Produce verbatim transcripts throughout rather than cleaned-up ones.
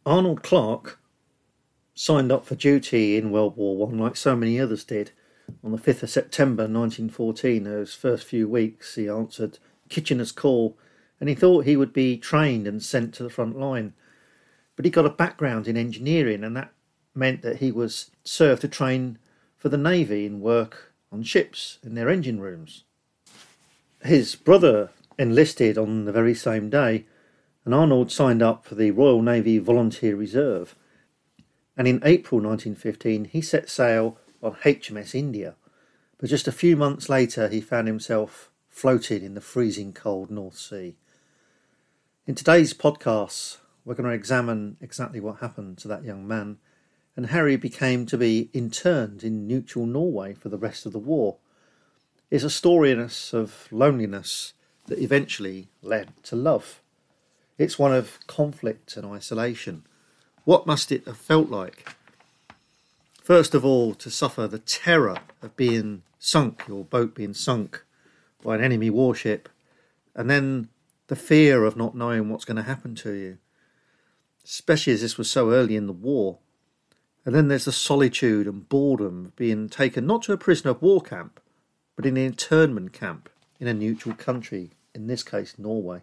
Arnold Clark signed up for duty in World War One like so many others did. On the fifth of September nineteen fourteen, those first few weeks, he answered Kitchener's call and he thought he would be trained and sent to the front line. But he got a background in engineering, and that meant that he was served to train for the Navy and work on ships in their engine rooms. His brother enlisted on the very same day, and Arnold signed up for the Royal Navy Volunteer Reserve. And in April nineteen fifteen, he set sail on H M S India. But just a few months later, he found himself floating in the freezing cold North Sea. In today's podcast, we're going to examine exactly what happened to that young man and how he became to be interned in neutral Norway for the rest of the war. It's a story of loneliness that eventually led to love. It's one of conflict and isolation. What must it have felt like? First of all, to suffer the terror of being sunk, your boat being sunk by an enemy warship, and then the fear of not knowing what's going to happen to you, especially as this was so early in the war. And then there's the solitude and boredom of being taken not to a prisoner of war camp, but in an internment camp in a neutral country, in this case Norway.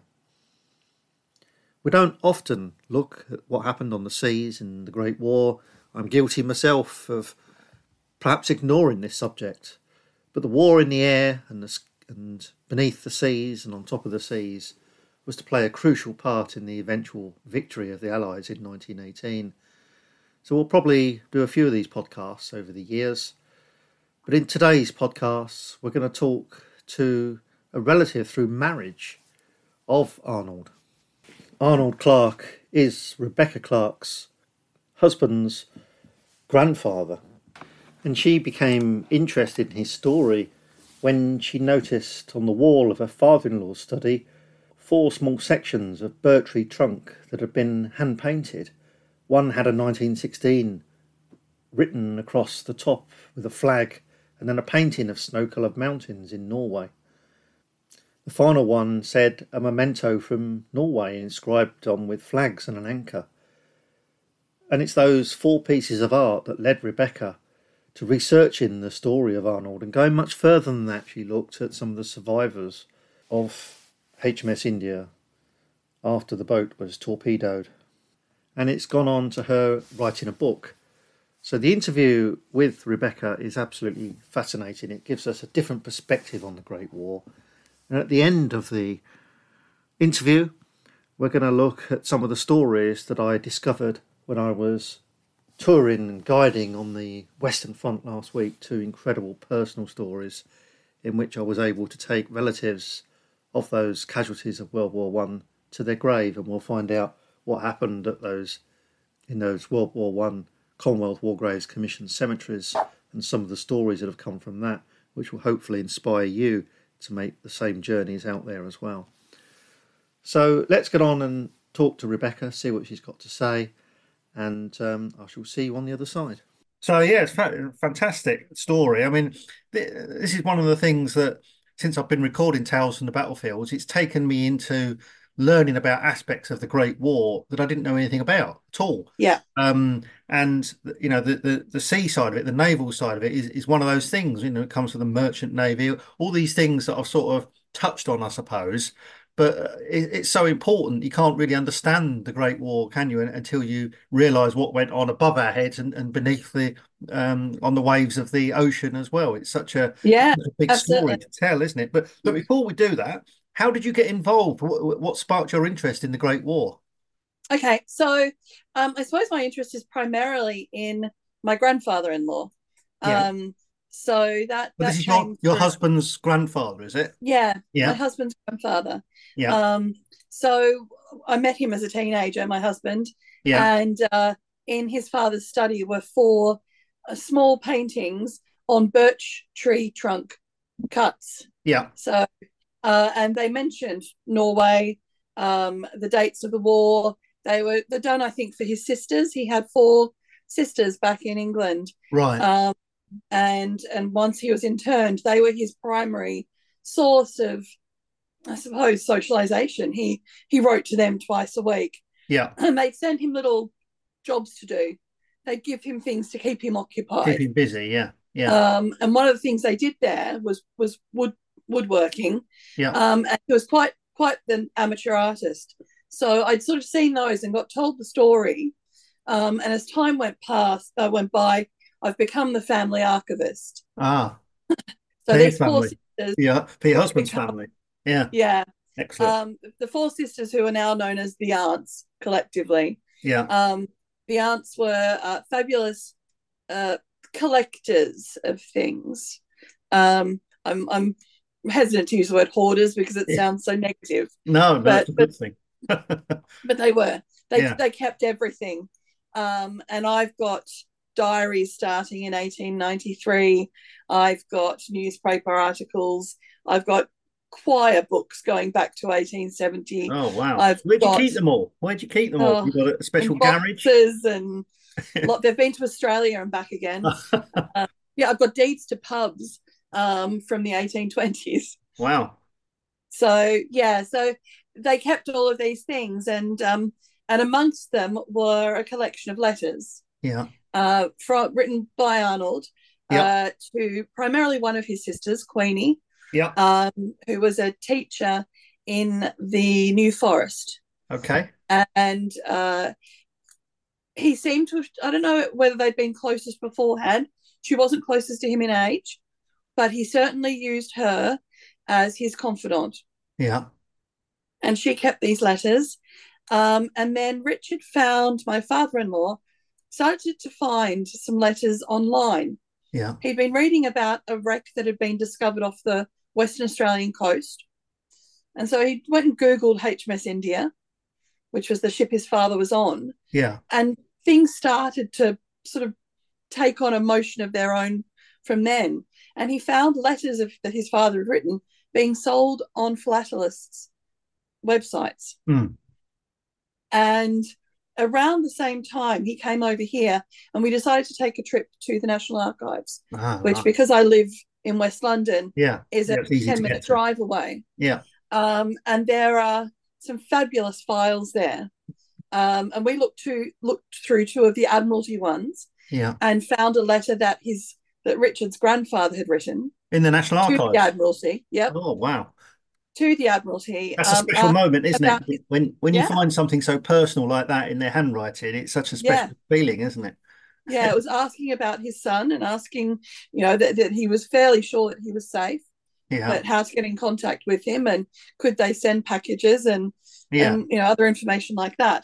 We don't often look at what happened on the seas in the Great War. I'm guilty myself of perhaps ignoring this subject, but the war in the air and, the, and beneath the seas and on top of the seas was to play a crucial part in the eventual victory of the Allies in nineteen eighteen. So we'll probably do a few of these podcasts over the years. But in today's podcast, we're going to talk to a relative through marriage of Arnold. Arnold Clark is Rebecca Clark's husband's grandfather. And she became interested in his story when she noticed on the wall of her father-in-law's study four small sections of birch tree trunk that had been hand-painted. One had a nineteen sixteen written across the top with a flag, and then a painting of snow-coloured mountains in Norway. The final one said a memento from Norway, inscribed on with flags and an anchor. And it's those four pieces of art that led Rebecca to researching the story of Arnold, and going much further than that, she looked at some of the survivors of H M S India after the boat was torpedoed. And it's gone on to her writing a book. So the interview with Rebecca is absolutely fascinating. It gives us a different perspective on the Great War. And at the end of the interview, we're going to look at some of the stories that I discovered when I was touring and guiding on the Western Front last week. Two incredible personal stories in which I was able to take relatives of those casualties of World War One to their grave, and we'll find out what happened at those in those World War One Commonwealth War Graves Commission cemeteries, and some of the stories that have come from that, which will hopefully inspire you to make the same journeys out there as well. So let's get on and talk to Rebecca, see what she's got to say, and um, I shall see you on the other side. So yeah, it's a fantastic story. I mean, th this is one of the things that, since I've been recording Tales from the Battlefields, it's taken me into learning about aspects of the Great War that I didn't know anything about at all. Yeah. Um, and you know, the, the the sea side of it, the naval side of it, is is one of those things. You know, it comes from the merchant navy, all these things that I've sort of touched on, I suppose. But uh, it, it's so important. You can't really understand the Great War, can you, until you realise what went on above our heads and, and beneath the um, on the waves of the ocean as well. It's such a, Yeah, a big story absolutely. to tell, isn't it? But but before we do that, how did you get involved? What, what sparked your interest in the Great War? Okay, so um, I suppose my interest is primarily in my grandfather-in-law. Yeah. Um, so that But this that is your came your through. husband's grandfather, is it? Yeah, my Yeah. husband's grandfather. Yeah. Um, so I met him as a teenager, my husband, Yeah. and uh, in his father's study were four uh, small paintings on birch tree trunk cuts. Yeah. So, uh, and they mentioned Norway, um, the dates of the war. They were they're done, I think, for his sisters. He had four sisters back in England. Right. Um, and and once he was interned, they were his primary source of, I suppose, socialization. He he wrote to them twice a week, Yeah. and they'd send him little jobs to do. They'd give him things to keep him occupied. Keep him busy, yeah, yeah, Um, and one of the things they did there was was wood woodworking. yeah. Um, and he was quite quite an amateur artist. So I'd sort of seen those and got told the story. Um, and as time went past, uh, went by, I've become the family archivist. Ah, So for these your four family. sisters, Yeah, for your husband's become, family. Yeah, yeah, excellent. um, the four sisters who are now known as the aunts collectively. Yeah, Um, the aunts were uh, fabulous uh, collectors of things. Um, I'm I'm hesitant to use the word hoarders because it yeah. sounds so negative. No, no, but it's a but, good thing. but they were they Yeah, they kept everything. Um, and I've got diaries starting in eighteen ninety-three. I've got newspaper articles. I've got choir books going back to eighteen seventy. oh wow. I've Where'd you got keep them all? Where'd you keep them all? oh, You got a special in garage? boxes and lot. They've been to Australia and back again. uh, yeah, I've got deeds to pubs um, from the eighteen twenties. Wow. So yeah, so they kept all of these things, and um, and amongst them were a collection of letters. Yeah. Uh, from written by Arnold Yeah. uh, to primarily one of his sisters, Queenie, Yeah. um, who was a teacher in the New Forest. Okay. And uh, he seemed to have, I don't know whether they'd been closest beforehand. She wasn't closest to him in age, but he certainly used her as his confidant. Yeah. And she kept these letters. Um, and then Richard found, my father-in-law started to find some letters online. Yeah. He'd been reading about a wreck that had been discovered off the Western Australian coast. And so he went and Googled H M S India, which was the ship his father was on. Yeah. And things started to sort of take on a motion of their own from then. And he found letters of, that his father had written being sold on philatelists' websites. Mm. And around the same time, he came over here and we decided to take a trip to the National Archives, Ah, which, right. because I live in West London, Yeah. is Yeah, a it's easy to ten minute get to. drive away. Yeah. Um, and there are some fabulous files there. Um, and we looked to looked through two of the Admiralty ones, Yeah. and found a letter that his that Richard's grandfather had written In the National to the Archives. Admiralty. Yep, Oh, wow. to the Admiralty. That's a um, special uh, moment, isn't about it? his, When when you yeah, find something so personal like that in their handwriting, it's such a yeah, special feeling, isn't it? yeah. It was asking about his son and asking, you know, that, that he was fairly sure that he was safe, Yeah. but how to get in contact with him and could they send packages and Yeah. and you know other information like that.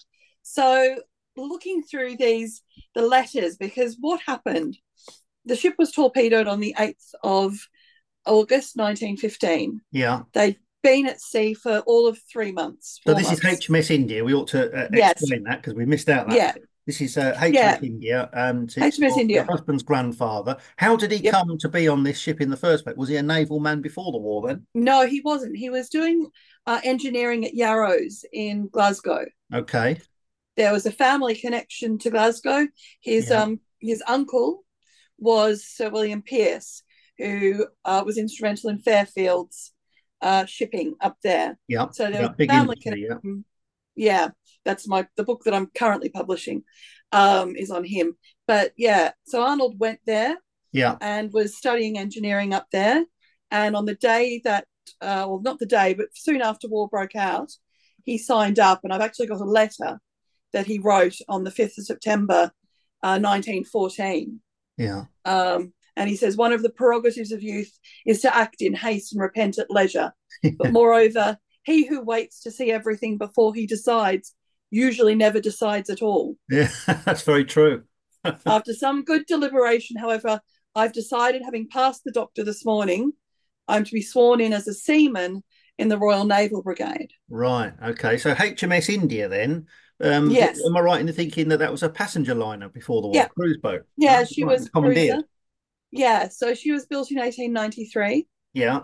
So looking through these the letters, because what happened, the ship was torpedoed on the eighth of August nineteen fifteen. Yeah. They'd been at sea for all of three months. So four this is months. H M S India. We ought to uh, Yes. explain that because we missed out that. Yeah. bit. This is uh, H M S Yeah. India, and it's H M S your, your India. husband's grandfather. How did he Yep. come to be on this ship in the first place? Was he a naval man before the war then? No, he wasn't. He was doing uh, engineering at Yarrows in Glasgow. Okay. There was a family connection to Glasgow. His Yeah. um his uncle was Sir William Pierce, who uh, was instrumental in Fairfield's uh, shipping up there. Yeah. So there Yeah. was a Big family industry, yeah. connection. Yeah, that's my the book that I'm currently publishing um, is on him. But yeah, so Arnold went there Yeah. and was studying engineering up there. And on the day that, uh, well, not the day, but soon after war broke out, he signed up. And I've actually got a letter that he wrote on the fifth of September, uh, nineteen fourteen. Yeah. Um, and he says, one of the prerogatives of youth is to act in haste and repent at leisure. But moreover, he who waits to see everything before he decides usually never decides at all. Yeah. That's very true. After some good deliberation, however, I've decided, having passed the doctor this morning, I'm to be sworn in as a seaman in the Royal Naval Brigade. Right. Okay. So H M S India then. Um, Yes. Am I right in thinking that that was a passenger liner before the war, Yeah. cruise boat? Yeah, Right, she right, was commandeered. cruiser. Yeah, so she was built in eighteen ninety-three Yeah.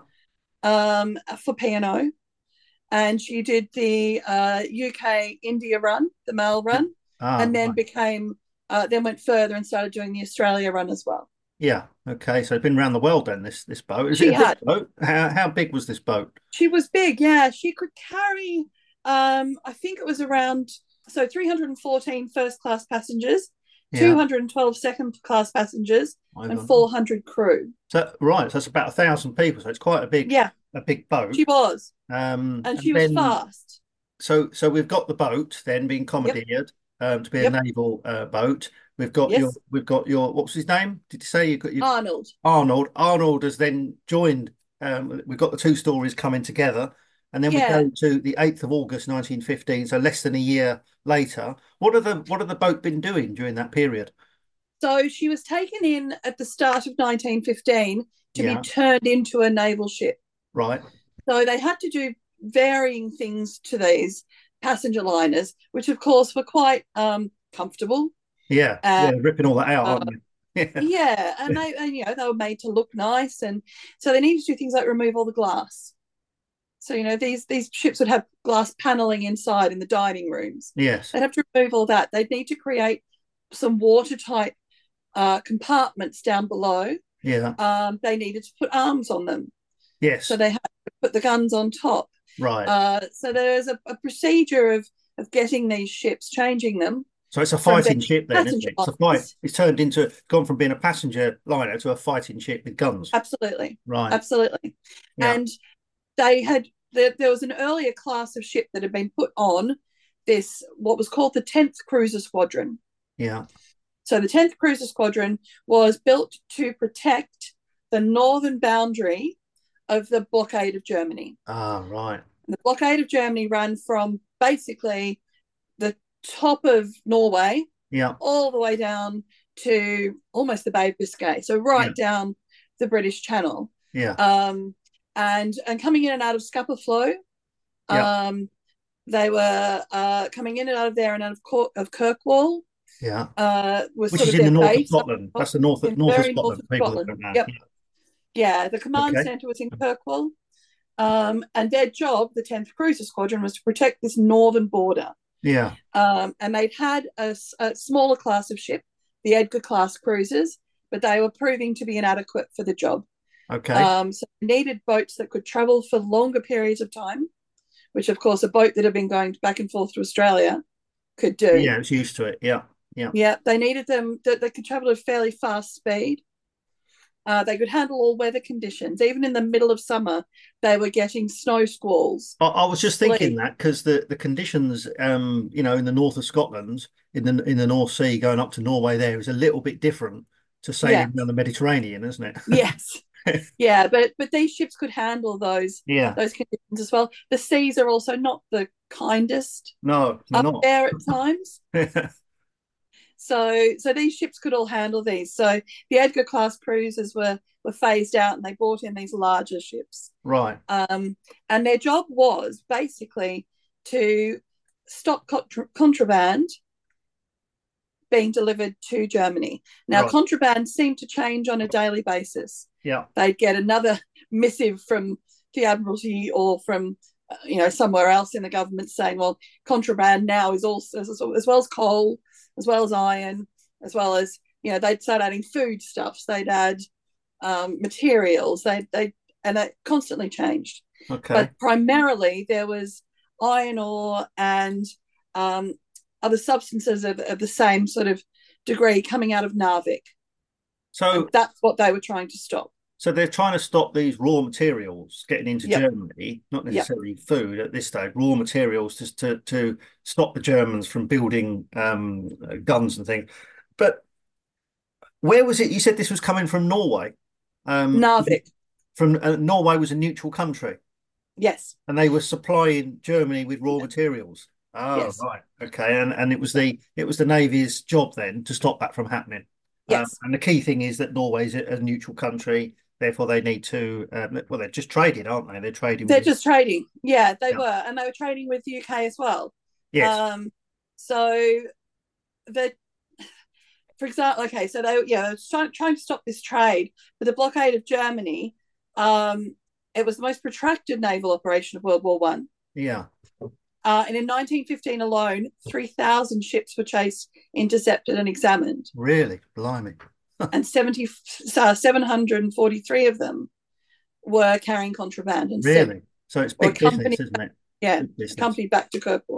um, for P and O. And she did the uh, U K India run, the mail run, Ah, and then right. became, uh, then went further and started doing the Australia run as well. Yeah. Okay. So it's been around the world then, this this boat. Is She it a big had. boat? How how big was this boat? She was big, yeah. She could carry, um, I think it was around so three hundred fourteen first-class passengers, Yeah. two hundred twelve second-class passengers, I've and got- four hundred crew. So right, so that's about a thousand people. So it's quite a big, Yeah, a big boat. she was, Um, and she was then, fast. So, so we've got the boat then being commandeered um, to be Yep. a naval uh, boat. We've got Yes. your, we've got your, what was his name? Did you say you got your Arnold. Arnold? Arnold has then joined. Um, we've got the two stories coming together, and then Yeah. we go to the eighth of August, nineteen fifteen. So less than a year later. What are the what have the boat been doing during that period? So she was taken in at the start of nineteen fifteen to Yeah. be turned into a naval ship. Right. So they had to do varying things to these passenger liners, which of course were quite um, comfortable. Yeah. Uh, yeah. Ripping all that out, uh, aren't they? Yeah. Yeah, and they and you know they were made to look nice, and so they needed to do things like remove all the glass. So you know these these ships would have glass paneling inside in the dining rooms. Yes. They'd have to remove all that. They'd need to create some watertight uh, compartments down below. Yeah. Um, they needed to put arms on them, Yes. so they had to put the guns on top. Right. Uh, so there is a, a procedure of of getting these ships, changing them. So it's a from fighting being ship then, isn't passenger it? It's a liners. fight. It's turned into, gone from being a passenger liner to a fighting ship with guns. Absolutely, Right. absolutely. Yeah. And they had there, there was an earlier class of ship that had been put on this what was called the tenth Cruiser Squadron. Yeah. So the tenth Cruiser Squadron was built to protect the northern boundary of the blockade of Germany. Ah, right. And the blockade of Germany ran from basically the top of Norway Yeah. all the way down to almost the Bay of Biscay, so right Yeah. down the British Channel. Yeah. Um, and and coming in and out of Scapa Flow, Yeah. um, they were uh, coming in and out of there and out of Cor- of Kirkwall. Yeah. Uh, was Which sort is of in the their north of base. Scotland. That's the north of, In north of very north Scotland. of People that Scotland. don't know. Yep. Yeah, the command Okay. centre was in Kirkwall. Um, and their job, the tenth Cruiser Squadron, was to protect this northern border. Yeah. Um, and they'd had a, a smaller class of ship, the Edgar class cruisers, but they were proving to be inadequate for the job. Okay. Um, so they needed boats that could travel for longer periods of time, which of course a boat that had been going back and forth to Australia could do. Yeah, it's used to it. Yeah. Yeah. Yeah, they needed them that they could travel at a fairly fast speed. Uh, they could handle all weather conditions. Even in the middle of summer, they were getting snow squalls. I, I was just thinking Sleet. that because the, the conditions, um, you know, in the north of Scotland, in the in the North Sea, going up to Norway, there is a little bit different to sailing Yeah. down the Mediterranean, isn't it? Yes, yeah, but but these ships could handle those Yeah. those conditions as well. The seas are also not the kindest No, they're up not. there at times. So so these ships could all handle these. So the Edgar class cruisers were were phased out, and they brought in these larger ships. Right. Um, and their job was basically to stop contra- contraband being delivered to Germany. Now, Right. contraband seemed to change on a daily basis. Yeah. They'd get another missive from the Admiralty or from uh, you know somewhere else in the government saying, well, contraband now is also as, as well as coal, as well as iron, as well as you know they'd start adding foodstuffs, they'd add um, materials, they they and it constantly changed. Okay. But primarily there was iron ore and um, other substances of, of the same sort of degree coming out of Narvik. So And that's what they were trying to stop. so they're trying to stop these raw materials getting into Yep. Germany, not Yep. necessarily food at this stage, raw materials just to to stop the Germans from building um, guns and things. But where was it? You said this was coming from Norway. Um, Narvik, from uh, Norway was a neutral country, yes. and they were supplying Germany with raw materials. Oh, Yes. right, okay, and and it was the it was the Navy's job then to stop that from happening. Um, Yes. and the key thing is that Norway's a, a neutral country, therefore they need to. Um, well, they're just trading, aren't they? They're trading. They're with, just trading. Yeah, they Yeah. were. And they were trading with the U K as well. yes, Um, so the for example, okay, so they yeah, they were trying, trying to stop this trade, but the blockade of Germany, um, it was the most protracted naval operation of World War One. yeah, Uh, and in nineteen fifteen alone, three thousand ships were chased, intercepted, and examined, really, blimey, and seventy, uh, seven hundred forty-three of them were carrying contraband and sent, really. So it's or big business, company- isn't it? yeah, Big business. accompanied back to Kirkwall.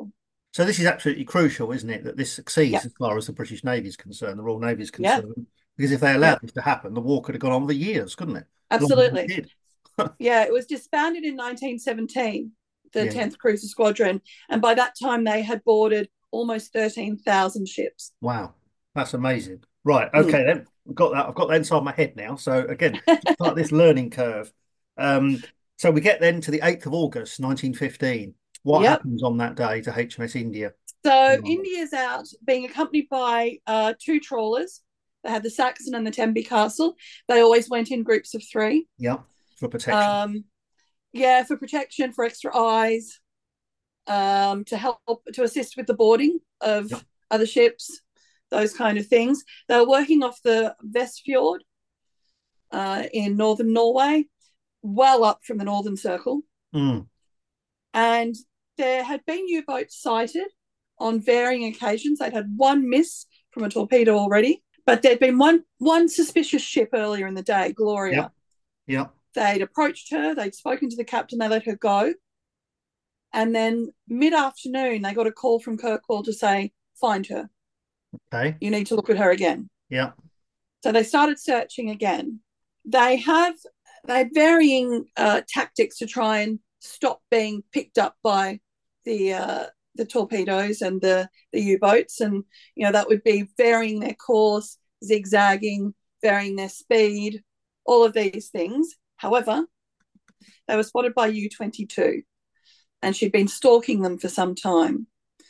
So this is absolutely crucial, isn't it, that this succeeds Yep. as far as the British Navy is concerned, the Royal Navy is Yeah. concerned. Because if they allowed Yep. this to happen, the war could have gone on for years, couldn't it? Longer than it Absolutely. did. Yeah, it was disbanded in nineteen seventeen, the Yeah. tenth Cruiser Squadron, and by that time they had boarded almost thirteen thousand ships. Wow, that's amazing. Right, Mm. okay then. I've got that. I've got that inside my head now. So again, just like this learning curve. Um, so we get then to the eighth of August, nineteen fifteen. What Yep. happens on that day to H M S India? So Oh. India's out being accompanied by uh, two trawlers. They had the Saxon and the Tenby Castle. They always went in groups of three. Yeah, for protection. Um, yeah, for protection, for extra eyes, um, to help, to assist with the boarding of Yep. other ships, those kind of things. They were working off the Vestfjord uh, in northern Norway, well up from the Northern Circle. Mm. And there had been U-boats sighted on varying occasions. They'd had one miss from a torpedo already, but there'd been one one suspicious ship earlier in the day, Gloria. Yep. Yep. They'd approached her, they'd spoken to the captain, they let her go. And then mid-afternoon, they got a call from Kirkwall to say, find her. Okay. You need to look at her again. Yeah. So they started searching again. They have they had varying uh, tactics to try and stop being picked up by the uh, the torpedoes and the, the U-boats. And, you know, that would be varying their course, zigzagging, varying their speed, all of these things. However, they were spotted by U twenty-two, and she'd been stalking them for some time.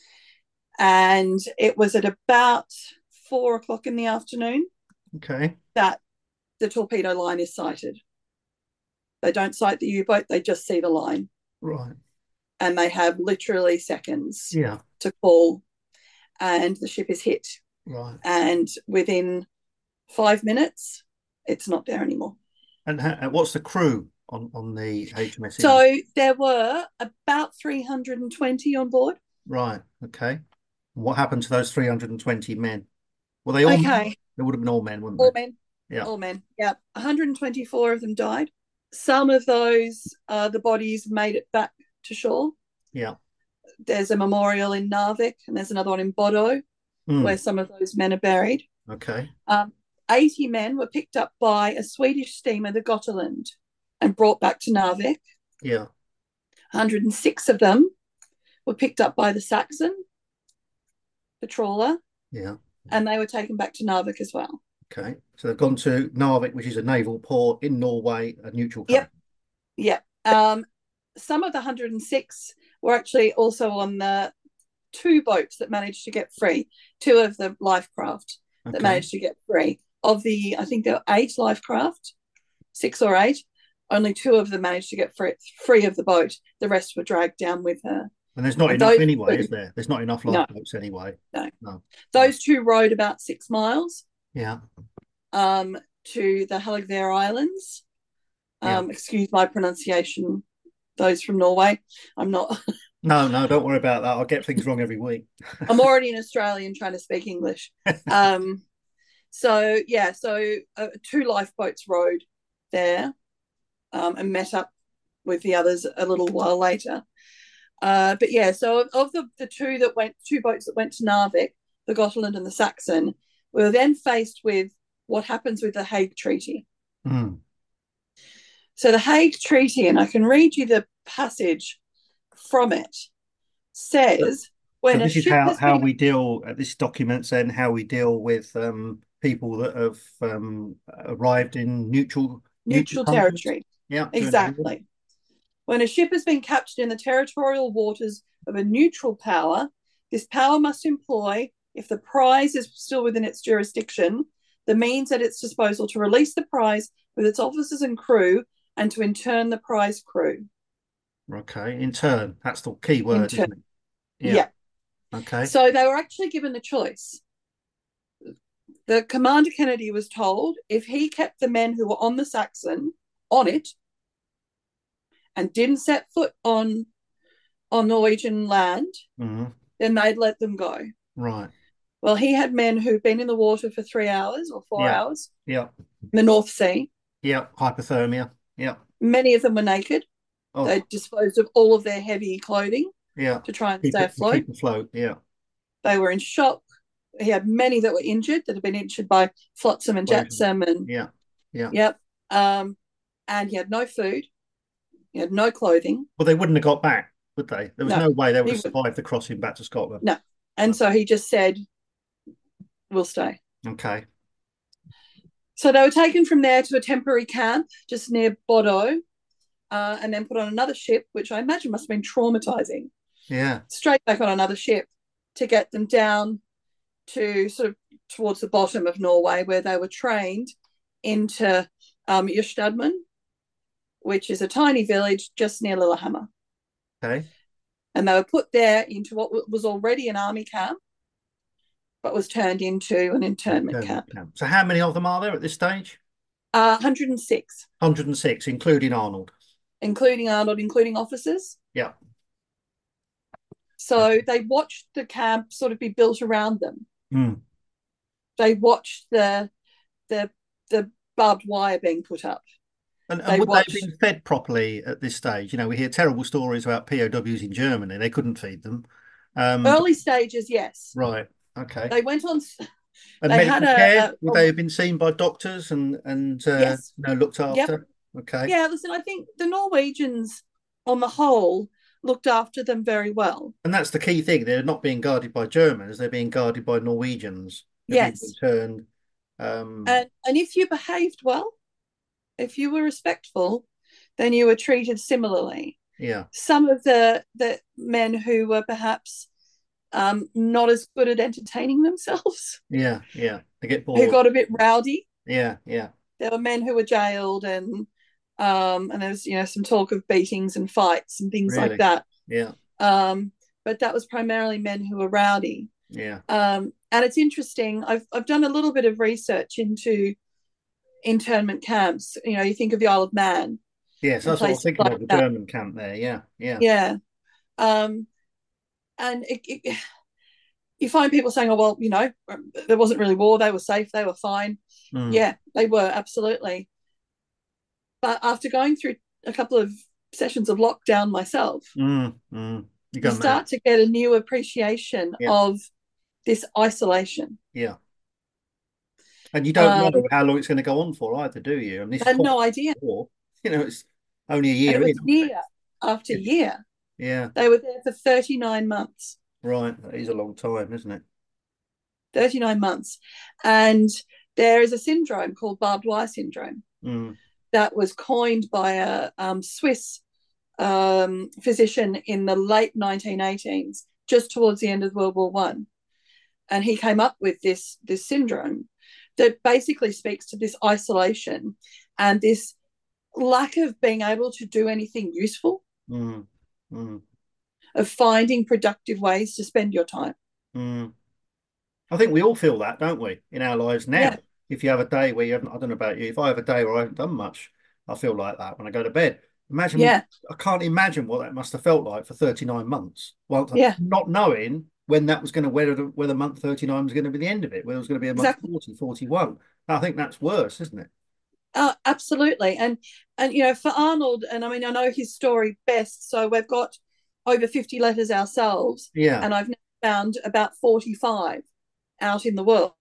And it was at about four o'clock in the afternoon Okay. that the torpedo line is sighted. They don't sight the U-boat, they just see the line. Right. And they have literally seconds Yeah. to call, and the ship is hit. Right. And within five minutes, it's not there anymore. And ha- what's the crew on, on the H M S India? So there were about three hundred twenty on board. Right. Okay. What happened to those three hundred twenty men? Were they all Okay. men? They would have been all men, wouldn't All they? men. Yeah. All men. Yeah. one hundred twenty-four of them died. Some of those, uh, the bodies made it back to shore. Yeah. There's a memorial in Narvik, and there's another one in Bodo, Mm. where some of those men are buried. Okay. Um, eighty men were picked up by a Swedish steamer, the Gotland, and brought back to Narvik. Yeah. one hundred six of them were picked up by the Saxon, the trawler, Yeah. and they were taken back to Narvik as well. Okay. So they've gone to Narvik, which is a naval port in Norway, a neutral country. Yep. Yep. Um, some of the one hundred six were actually also on the two boats that managed to get free, two of the life craft that Okay. managed to get free. Of the, I think there were eight life craft, six or eight, only two of them managed to get free, free of the boat. The rest were dragged down with her. And there's not And enough those anyway, two- is there? There's not enough No. lifeboats anyway. No. No. Those two rowed about six miles Yeah. um, to the Halagvær Islands. Um, Excuse my pronunciation, those from Norway. I'm not, No, no, don't worry about that. I'll get things wrong every week. I'm already an Australian trying to speak English. Um, so, yeah, so uh, two lifeboats rowed there um, and met up with the others a little while later. Uh, but yeah, so of, of the, the two that went, two boats that went to Narvik, the Gotland and the Saxon, we were then faced with what happens with the Hague Treaty. Mm. So the Hague Treaty, and I can read you the passage from it, says So when a this is ship how, has how been, we deal, uh, this documents then how we deal with um, people that have um, arrived in neutral neutral countries. territory. Yeah, during the war. Exactly. When a ship has been captured in the territorial waters of a neutral power, this power must employ, if the prize is still within its jurisdiction, the means at its disposal to release the prize with its officers and crew, and to intern the prize crew. Okay, in turn, that's the key word, In isn't it? Yeah. Okay. So they were actually given the choice. The Commander Kennedy was told if he kept the men who were on the Saxon on it and didn't set foot on on Norwegian land, Mhm. then they'd let them go. Right. Well, he had men who'd been in the water for three hours or four Yeah. hours Yeah. in the North Sea. Yeah. Hypothermia. Yeah. Many of them were naked. Oh, They disposed of all of their heavy clothing. Yeah. to try and Keep stay it, afloat. keep afloat. Yeah. They were in shock. He had many that were injured, that had been injured by flotsam and jetsam, and Yeah. Yeah. yep. Um, and he had no food. He had no clothing. Well, they wouldn't have got back, would they? There was No, no way they would he have would survived the crossing back to Scotland. no. And so he just said, "We'll stay." Okay. So they were taken from there to a temporary camp just near Bordeaux, uh, and then put on another ship, which I imagine must have been traumatizing. Yeah. Straight back on another ship to get them down to sort of towards the bottom of Norway, where they were trained into um, Ystadman, which is a tiny village just near Lillehammer. Okay. And they were put there into what was already an army camp, but was turned into an internment, internment camp. camp. So how many of them are there at this stage? Uh, one hundred and six. one hundred and six, including Arnold. Including Arnold, including officers. Yeah. So they watched the camp sort of be built around them. Mm. They watched the the the barbed wire being put up. And, and they would watched... they have been fed properly at this stage? You know, we hear terrible stories about P O Ws in Germany. They couldn't feed them. Um, Early stages, yes. Right. Okay. They went on. And they medical had a, care? a, Would they have been seen by doctors and and uh, yes. you know, looked after? Yep. Okay. Yeah. Listen, I think the Norwegians, on the whole, looked after them very well. And that's the key thing. They're not being guarded by Germans. They're being guarded by Norwegians. Yes. Returned. Um... And and if you behaved well, if you were respectful, then you were treated similarly. Yeah. Some of the the men who were perhaps um, not as good at entertaining themselves. Yeah, yeah. They get bored. Who got a bit rowdy. Yeah, yeah. There were men who were jailed, and um, and there was, you know, some talk of beatings and fights and things really? like that. Yeah. Um, but that was primarily men who were rowdy. Yeah. Um, and it's interesting. I've I've done a little bit of research into internment camps. You know, you think of the Isle of Man. Yes, that's what I was thinking like of, the that. German camp there. Yeah, yeah. Yeah. Um, and it, it, you find people saying, oh, well, you know, there wasn't really war. They were safe. They were fine. Mm. Yeah, they were, absolutely. But after going through a couple of sessions of lockdown myself, mm, mm. You, you start to get a new appreciation yeah. of this isolation. Yeah. And you don't um, know how long it's going to go on for either, do you? And this I had no idea. War. You know, it's only a year. And it was year after year. Yeah. They were there for thirty-nine months. Right. That is a long time, isn't it? thirty-nine months. And there is a syndrome called barbed wire syndrome mm. that was coined by a um, Swiss um, physician in the late nineteen eighteens, just towards the end of World War One. And he came up with this, this syndrome that basically speaks to this isolation and this lack of being able to do anything useful, mm. Mm. of finding productive ways to spend your time. Mm. I think we all feel that, don't we, in our lives now? Yeah. If you have a day where you haven't, I don't know about you, if I have a day where I haven't done much, I feel like that when I go to bed. Imagine, yeah. I can't imagine what that must have felt like for thirty-nine months. Well, yeah. not knowing when that was going to, whether, whether month thirty-nine was going to be the end of it, whether it was going to be a month exactly. forty, forty-one. I think that's worse, isn't it? Uh, absolutely. And, and, you know, for Arnold, and I mean, I know his story best, so we've got over fifty letters ourselves. Yeah. And I've now found about forty-five out in the world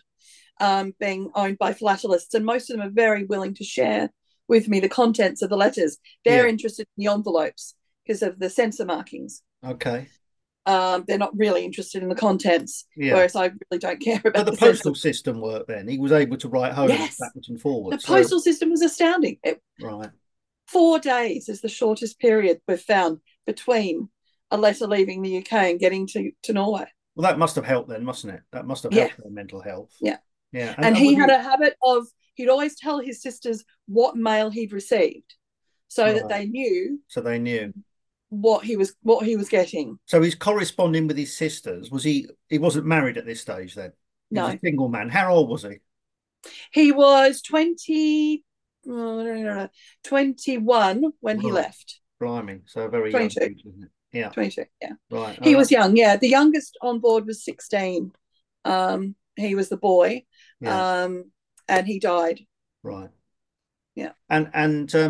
um, being owned by philatelists. And most of them are very willing to share with me the contents of the letters. They're yeah. interested in the envelopes because of the censor markings. Okay. Um, they're not really interested in the contents, yeah. whereas I really don't care about but the, the postal censor. system worked then. He was able to write home yes. backwards and forwards. The so... postal system was astounding. It, right. Four days is the shortest period we've found between a letter leaving the U K and getting to, to Norway. Well, that must have helped then, mustn't it? That must have yeah. helped their mental health. Yeah. Yeah. And, and he had you... a habit of, he'd always tell his sisters what mail he'd received so right. that they knew. So they knew. What he was what he was getting. So he's corresponding with his sisters. Was he he wasn't married at this stage then? He no. was a single man. How old was he? He was twenty, oh, no, no, no, twenty-one when right. he left. Blimey. So very twenty-two. young age, isn't it? Yeah. twenty-two, yeah. Right. He oh, was young, yeah. The youngest on board was sixteen. Um, he was the boy. Yeah. Um, and he died. Right. Yeah. And and um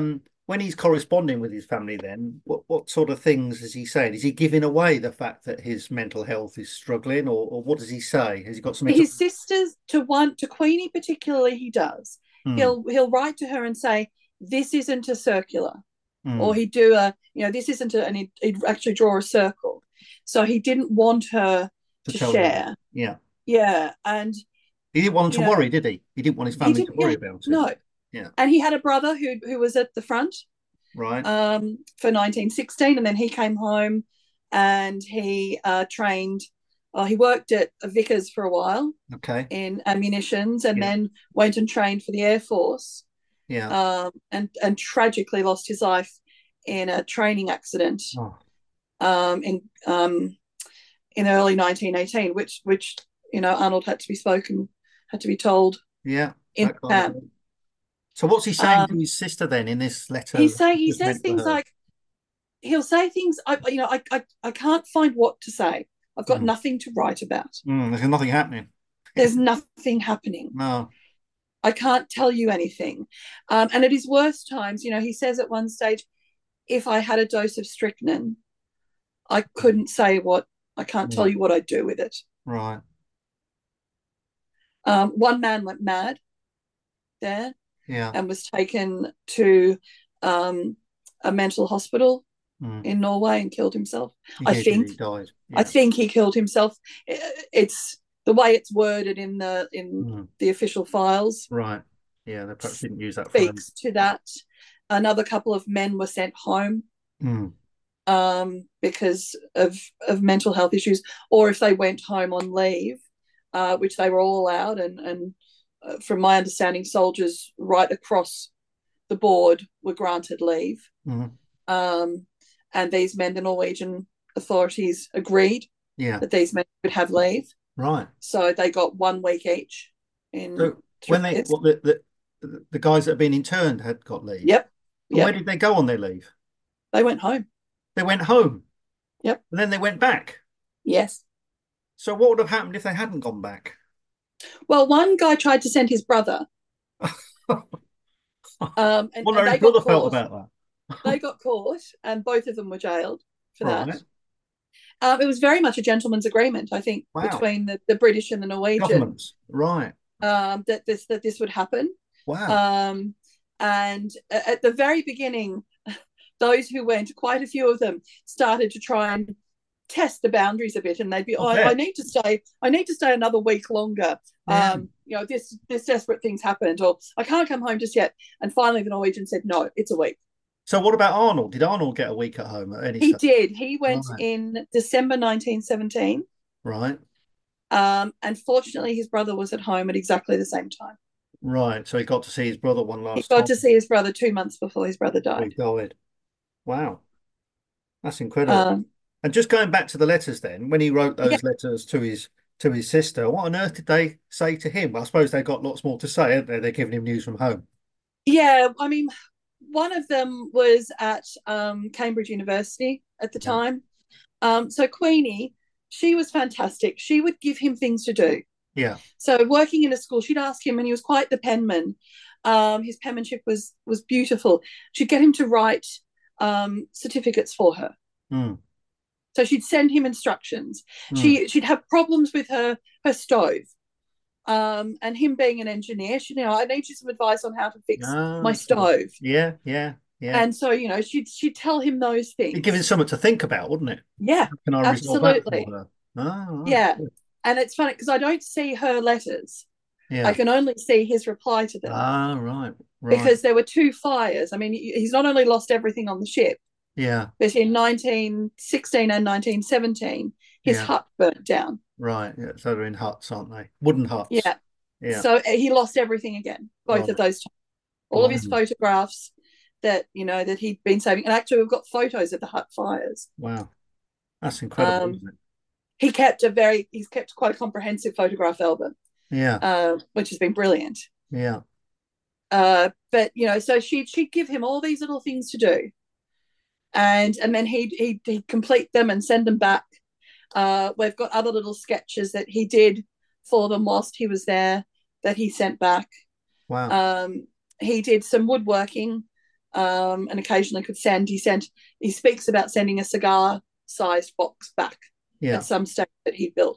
when he's corresponding with his family, then what what sort of things is he saying? Is he giving away the fact that his mental health is struggling, or, or what does he say? Has he got something to? His sisters, to one, to Queenie particularly, he does. Hmm. He'll he'll write to her and say, "This isn't a circular," Hmm. or he'd do a, you know, "This isn't a," and he'd, he'd actually draw a circle. So he didn't want her To to tell you. share. Yeah. Yeah, and He didn't want him you to know, worry, did he? He didn't want his he family to didn't. worry Yeah, about it. no. Yeah. And he had a brother who who was at the front Right. um, for nineteen sixteen, and then he came home and he uh, trained. Uh, he worked at Vickers for a while Okay. in ammunitions, and Yeah. then went and trained for the Air Force, Yeah. um, and and tragically lost his life in a training accident Oh. um, in um, in early nineteen eighteen, which which you know Arnold had to be spoken, had to be told Yeah. in That kind of camp. thing. So what's he saying to Um, his sister then in this letter he that say he he just says meant for things her? like, he'll say things I you know I, I I can't find what to say. I've got Mm. nothing to write about. Mm, there's nothing happening. There's nothing happening. No. I can't tell you anything. Um, and at his worst times, you know, he says at one stage, if I had a dose of strychnine, I couldn't say what, I can't tell Yeah. you what I'd do with it. Right. Um, one man went mad there Yeah. and was taken to um, a mental hospital Mm. in Norway and killed himself. He I did, think. he died. I Yeah. think he killed himself. It's the way it's worded in the in Mm. the official files Right. Yeah, they perhaps didn't use that phrase. speaks to that. Another couple of men were sent home Mm. um, because of of mental health issues, or if they went home on leave, uh, which they were all allowed, and and uh, from my understanding, soldiers right across the board were granted leave. Mm. Um, and these men, the Norwegian authorities agreed Yeah. that these men could have leave, Right. so they got one week each. In So three when they years. what the, the the guys that had been interned had got leave. Yep, And where yep, did they go on their leave? they went home. They went home. Yep. And then they went back. Yes. So what would have happened if they hadn't gone back? Well, one guy tried to send his brother, um, and, Wonder and how they his brother got felt caught. about They got caught, and both of them were jailed for that. that. Right. Um, it was very much a gentleman's agreement, I think, Wow. between the, the British and the Norwegian, Governments. Right. um, that this that this would happen. Wow. Um, and at the very beginning, those who went, quite a few of them, started to try and test the boundaries a bit, and they'd be, oh, Okay. I need to stay, I need to stay another week longer. Yeah. Um, you know, this this desperate thing's happened, or I can't come home just yet. And finally, the Norwegian said, no, it's a week. So what about Arnold? Did Arnold get a week at home at any He stage? did. He went Right. in December nineteen seventeen. Right. Um, and fortunately, his brother was at home at exactly the same time. Right. So he got to see his brother one He last got time to see his brother two months before his brother before he died. died. Wow. That's incredible. Um, And just going back to the letters then, when he wrote those Yeah. letters to his to his sister, what on earth did they say to him? Well, I suppose they got lots more to say, hadn't they? They're giving him news from home. yeah, I mean, one of them was at um, Cambridge University at the Yeah. time. Um, so Queenie, she was fantastic. She would give him things to do. Yeah. So working in a school, she'd ask him, and he was quite the penman. Um, his penmanship was was beautiful. She'd get him to write um, certificates for her. Mm. So she'd send him instructions. Mm. She she'd have problems with her her stove. Um, and him being an engineer, she, you know, I need you some advice on how to fix Ah, my I see. stove. Yeah, yeah, yeah. And so, you know, she'd she'd tell him those things. It'd give him something to think about, wouldn't it? Yeah, How can I resolve that absolutely. for her? Ah, right. Yeah. Good. And it's funny because I don't see her letters. Yeah. I can only see his reply to them Ah, right, right. because there were two fires. I mean, he's not only lost everything on the ship, Yeah, but in nineteen sixteen and nineteen seventeen, his Yeah. hut burnt down. right. Yeah, so they're in huts, aren't they? Wooden huts. Yeah. Yeah. So he lost everything again, both Right. of those times. All of his Blimey. photographs that, you know, that he'd been saving. And actually, we've got photos of the hut fires. Wow. That's incredible, Um, isn't it? He kept a very, he's kept quite a comprehensive photograph album, Yeah, uh, which has been brilliant. yeah. Uh, but, you know, so she'd, she'd give him all these little things to do. And and then he'd, he'd, he'd complete them and send them back. Uh, we've got other little sketches that he did for them whilst he was there that he sent back. Wow. Um, he did some woodworking um, and occasionally could send. He sent. He speaks about sending a cigar-sized box back Yeah. at some stage that he built.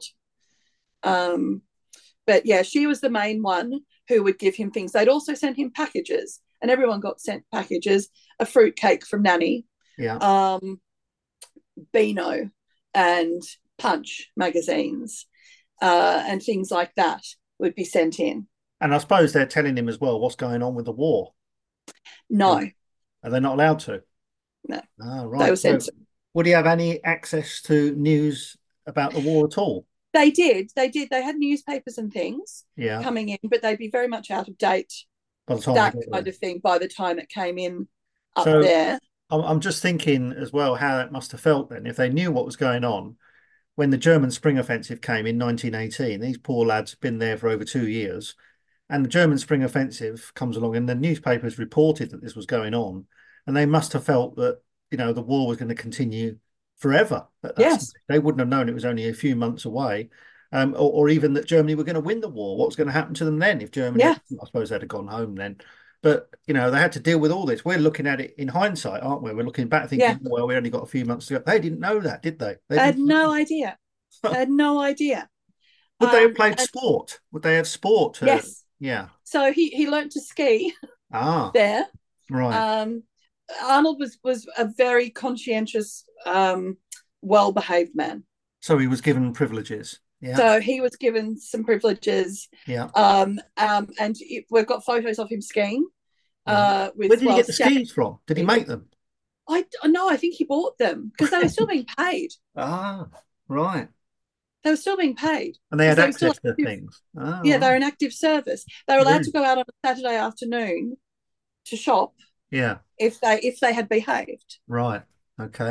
Um, but yeah, she was the main one who would give him things. They'd also send him packages, and everyone got sent packages. A fruit cake from Nanny, Yeah. um, Beano, and Punch magazines, uh, and things like that would be sent in. And I suppose they're telling him as well what's going on with the war. No, Are they not allowed to? no, Ah, they right. were So censored. would he have any access to news about the war at all? They did. They did. They had newspapers and things Yeah. coming in, but they'd be very much out of date. By the time That they got kind there. of thing by the time it came in up So there. I'm I'm just thinking as well how it must have felt then if they knew what was going on when the German Spring Offensive came in nineteen eighteen. These poor lads have been there for over two years, and the German Spring Offensive comes along, and the newspapers reported that this was going on, and they must have felt that, you know, the war was going to continue forever. At that Yes. stage. They wouldn't have known it was only a few months away, um, or, or even that Germany were going to win the war. What was going to happen to them then if Germany? Yeah. I suppose they'd have gone home then. But, you know, they had to deal with all this. We're looking at it in hindsight, aren't we? We're looking back thinking, Yeah. well, we only got a few months to go. They didn't know that, did they? They I had didn't no know. idea. I had no idea. Would they have Um, played and sport? Would they have sport? To, yes. Yeah. So he he learnt to ski Ah, there. right. Um, Arnold was was a very conscientious, um, well-behaved man. So he was given privileges. Yeah. So he was given some privileges. Yeah. Um, um, and it, we've got photos of him skiing. Uh, with, Where did he well, get the staff- skis from? Did he make them? I no, I think he bought them because they were still being paid. Ah, right. They were still being paid. And they had They were still access to active. things. Ah, Yeah, right. they're in active service. They're allowed Really? to go out on a Saturday afternoon to shop Yeah. if they if they had behaved. Right. Okay.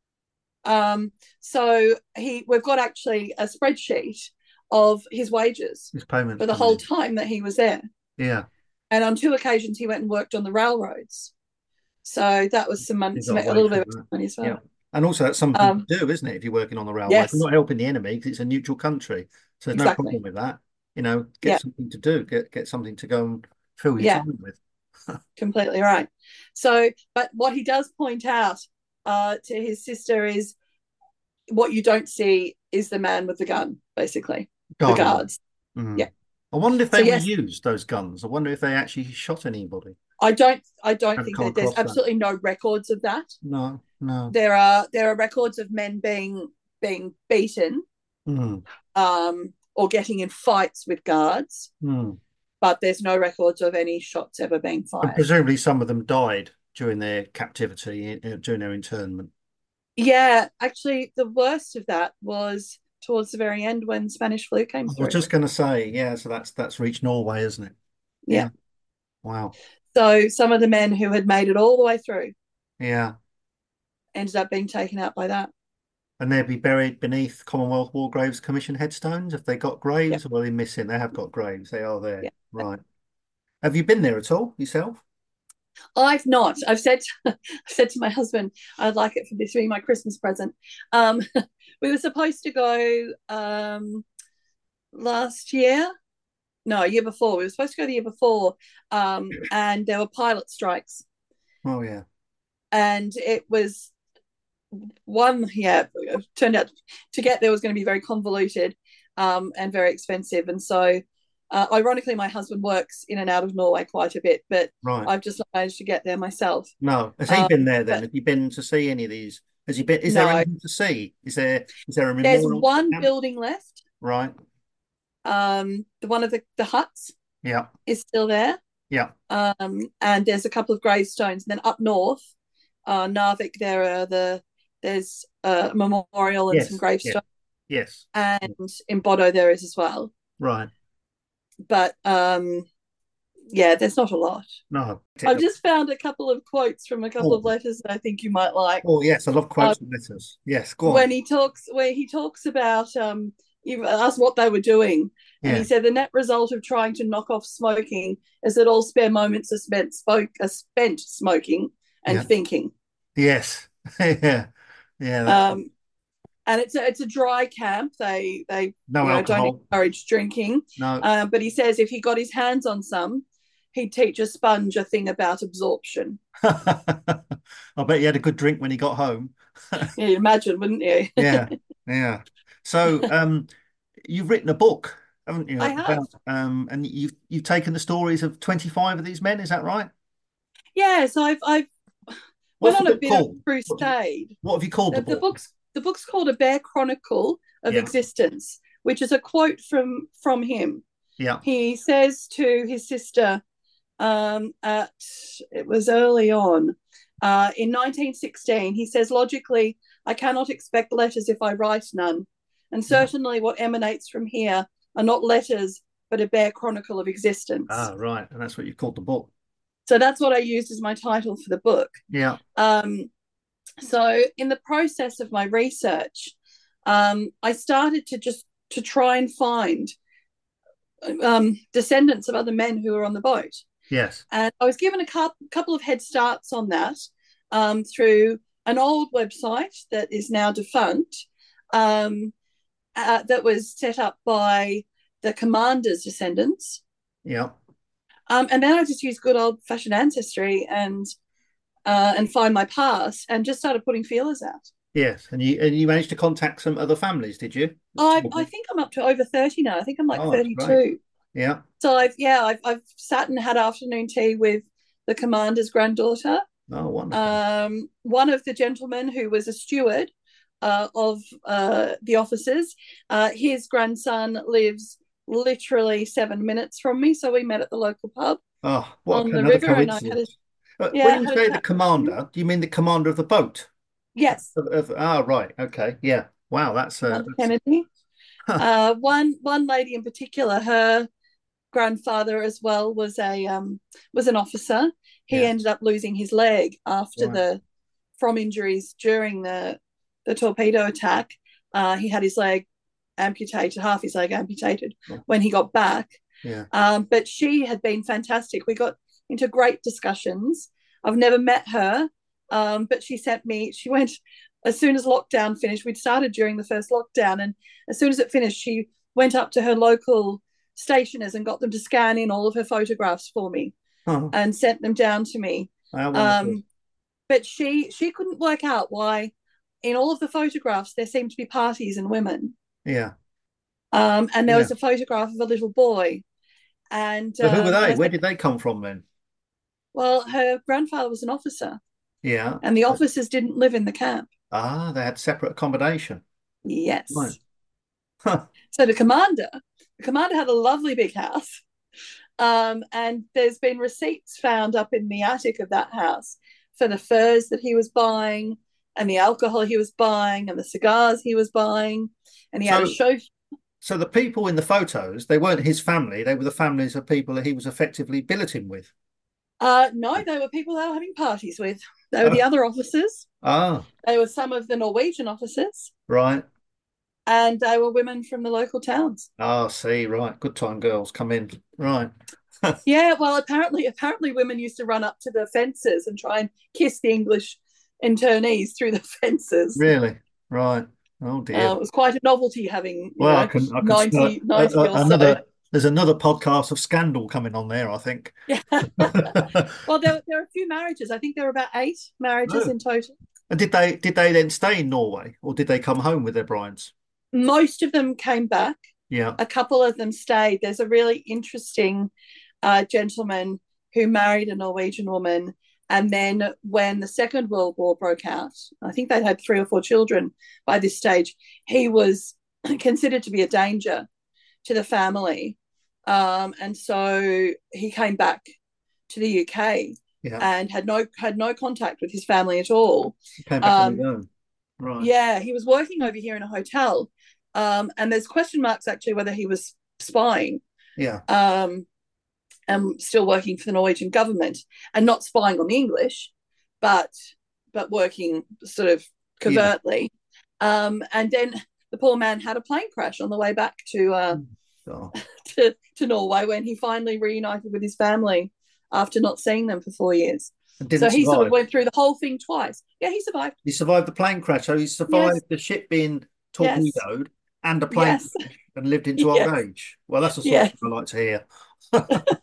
Um, so he we've got actually a spreadsheet of his wages His payments for the coming whole in. time that he was there. Yeah. And on two occasions he went and worked on the railroads. So that was some money, He some, got a away little bit from of that. money as well. Yeah. And also that's something Um, to do, isn't it? If you're working on the railway, yes, you're not helping the enemy because it's a neutral country. So there's no exactly. problem with that. You know, get Yeah. something to do, get get something to go and fill your Yeah. time with. Completely right. So, but what he does point out uh, to his sister is what you don't see is the man with the gun, basically, the Guarding them. guards. Mm. Yeah. I wonder if So they yes, reused those guns. I wonder if they actually shot anybody. I don't, I don't Haven't think come that there's across that. absolutely no records of that. No, no. There are there are records of men being being beaten, Mm. um, or getting in fights with guards, Mm. but there's no records of any shots ever being And fired. presumably some of them died during their captivity, uh, during their internment. Yeah, actually, the worst of that was towards the very end when Spanish flu came I through. was just going to say, yeah, so that's that's reached Norway, isn't it? Yeah. Wow. So some of the men who had made it all the way through Yeah. ended up being taken out by that. And they'd be buried beneath Commonwealth War Graves Commission headstones if they got graves, Yeah. or are they missing? They have got graves. They are there. Yeah. Right. Have you been there at all yourself? I've not. I've said I've said to my husband, I'd like it for this to be my Christmas present. Um, we were supposed to go um, last year. No, year before. We were supposed to go the year before, um, and there were pilot strikes, Oh, yeah. and it was one. Yeah, it turned out to get there was going to be very convoluted um, and very expensive, and so. Uh, ironically, my husband works in and out of Norway quite a bit, but Right. I've just not managed to get there myself. No. Has he Um, been there then? but Have you been to see any of these? Has he been? Is there no, anything to see? Is there is there a there's memorial? one camp? building left. Right. Um, the one of the, the huts Yeah. is still there. Yeah. Um, and there's a couple of gravestones. And then up north, uh, Narvik, there are the there's a memorial and some Yes. Yeah. gravestones, Yes. and in Bodo there is as well. Right. But um, yeah, there's not a lot. No. I've just found a couple of quotes from a couple of Oh, letters that I think you might like. oh, yes. I love Um, quotes and letters. Yes. Go on. when he talks, where he talks about um, you asked what they were doing, and Yeah. he said the net result of trying to knock off smoking is that all spare moments are spent spoke are spent smoking and Yeah. thinking. Yes. Yeah. Yeah. That's Um, and it's a, it's a dry camp. They they no you know don't alcohol. encourage drinking. No. Uh, but he says if he got his hands on some, he'd teach a sponge a thing about absorption. I bet you had a good drink when he got home. Yeah, you'd imagine, wouldn't you? Yeah, yeah. So, um, you've written a book, haven't you? I have. About, um, and you've you've taken the stories of twenty-five of these men, is that right? Yeah, so I've I've What's went on the a book bit of called? a What have you, crusade. what have you called The, the the book? book's the book's called A Bare Chronicle of Yeah, Existence, which is a quote from from him. yeah, He says to his sister, um, at it was early on, uh, in nineteen sixteen, he says, logically, I cannot expect letters if I write none. And yeah. certainly what emanates from here are not letters, but a bare chronicle of existence. Ah, right. And that's what you called the book. So that's what I used as my title for the book. Yeah, Um, so in the process of my research, um, I started to just to try and find um, descendants of other men who were on the boat. yes, And I was given a couple of head starts on that um, through an old website that is now defunct, um, uh, that was set up by the commander's descendants. yeah, Um, and then I just used good old fashioned ancestry and uh, and find my past and just started putting feelers out. yes. And you and you managed to contact some other families, did you? I, I think I'm up to over thirty now. I think I'm like Oh, that's great. thirty-two. Yeah. So I've yeah, I've I've sat and had afternoon tea with the commander's granddaughter. Oh, wonderful. Um, one of the gentlemen who was a steward uh, of uh, the officers, uh, his grandson lives literally seven minutes from me, so we met at the local pub Oh, what on the another river, and I had a coincidence. Uh, yeah, When you had a say the chat. commander, do you mean the commander of the boat? Yes, Of, of, ah, right. Okay. Yeah. Wow. That's uh, Commander that's Kennedy. huh. Uh, one one lady in particular, her grandfather as well was a um, was an officer. He Yeah. ended up losing his leg after Right. the from injuries during the the torpedo attack. Uh, he had his leg amputated, half his leg amputated Oh, when he got back. yeah. Um, but she had been fantastic. We got into great discussions. I've never met her, um, but she sent me. She went as soon as lockdown finished. We'd started during the first lockdown, and as soon as it finished, she went up to her local stationers and got them to scan in all of her photographs for me Oh, and sent them down to me. how wonderful. Um, but she she couldn't work out why in all of the photographs there seemed to be parties and women. Yeah. Um, and there Yeah. was a photograph of a little boy. And So who were um, and they? I Where said, did they come from then? well, her grandfather was an officer, Yeah. and the But- officers didn't live in the camp. Ah, they had separate accommodation. Yes. Right. Huh. So the commander, the commander had a lovely big house. Um, and there's been receipts found up in the attic of that house for the furs that he was buying and the alcohol he was buying and the cigars he was buying. And he had a So, chauffeur. so the people in the photos, they weren't his family. They were the families of people that he was effectively billeting with. Uh, no, they were people they were having parties with. They were the Oh, other officers. ah, They were some of the Norwegian officers, right. and they were women from the local towns. Ah, see, right. Good time girls come in. Right. Yeah, well, apparently, apparently, women used to run up to the fences and try and kiss the English internees through the fences. Really? Right. Oh dear. Uh, it was quite a novelty having, you Well, I know, can I can ninety, start a, ninety a, or so. another. There's another podcast of scandal coming on there, I think. Yeah. Well, there, there are a few marriages. I think there were about eight marriages Oh. in total. And did they did they then stay in Norway, or did they come home with their brides? Most of them came back. Yeah. A couple of them stayed. There's a really interesting uh, gentleman who married a Norwegian woman. And then when the Second World War broke out, I think they'd had three or four children by this stage, he was considered to be a danger to the family. Um, and so he came back to the U K Yeah. and had no had no contact with his family at all. He came back on his Um, own. Right. yeah, he was working over here in a hotel. Um, and there's question marks actually whether he was spying. Yeah. Um, and still working for the Norwegian government and not spying on the English, but but working sort of covertly. Yeah. Um, and then the poor man had a plane crash on the way back to uh, Oh. to, to Norway when he finally reunited with his family after not seeing them for four years. And didn't So he survive. sort of went through the whole thing twice. Yeah, he survived. He survived the plane crash. So he survived Yes. the ship being Yes. torpedoed and a plane Yes. crash and lived into Yes. old age. Well, that's the sort Yes. of thing I like to hear.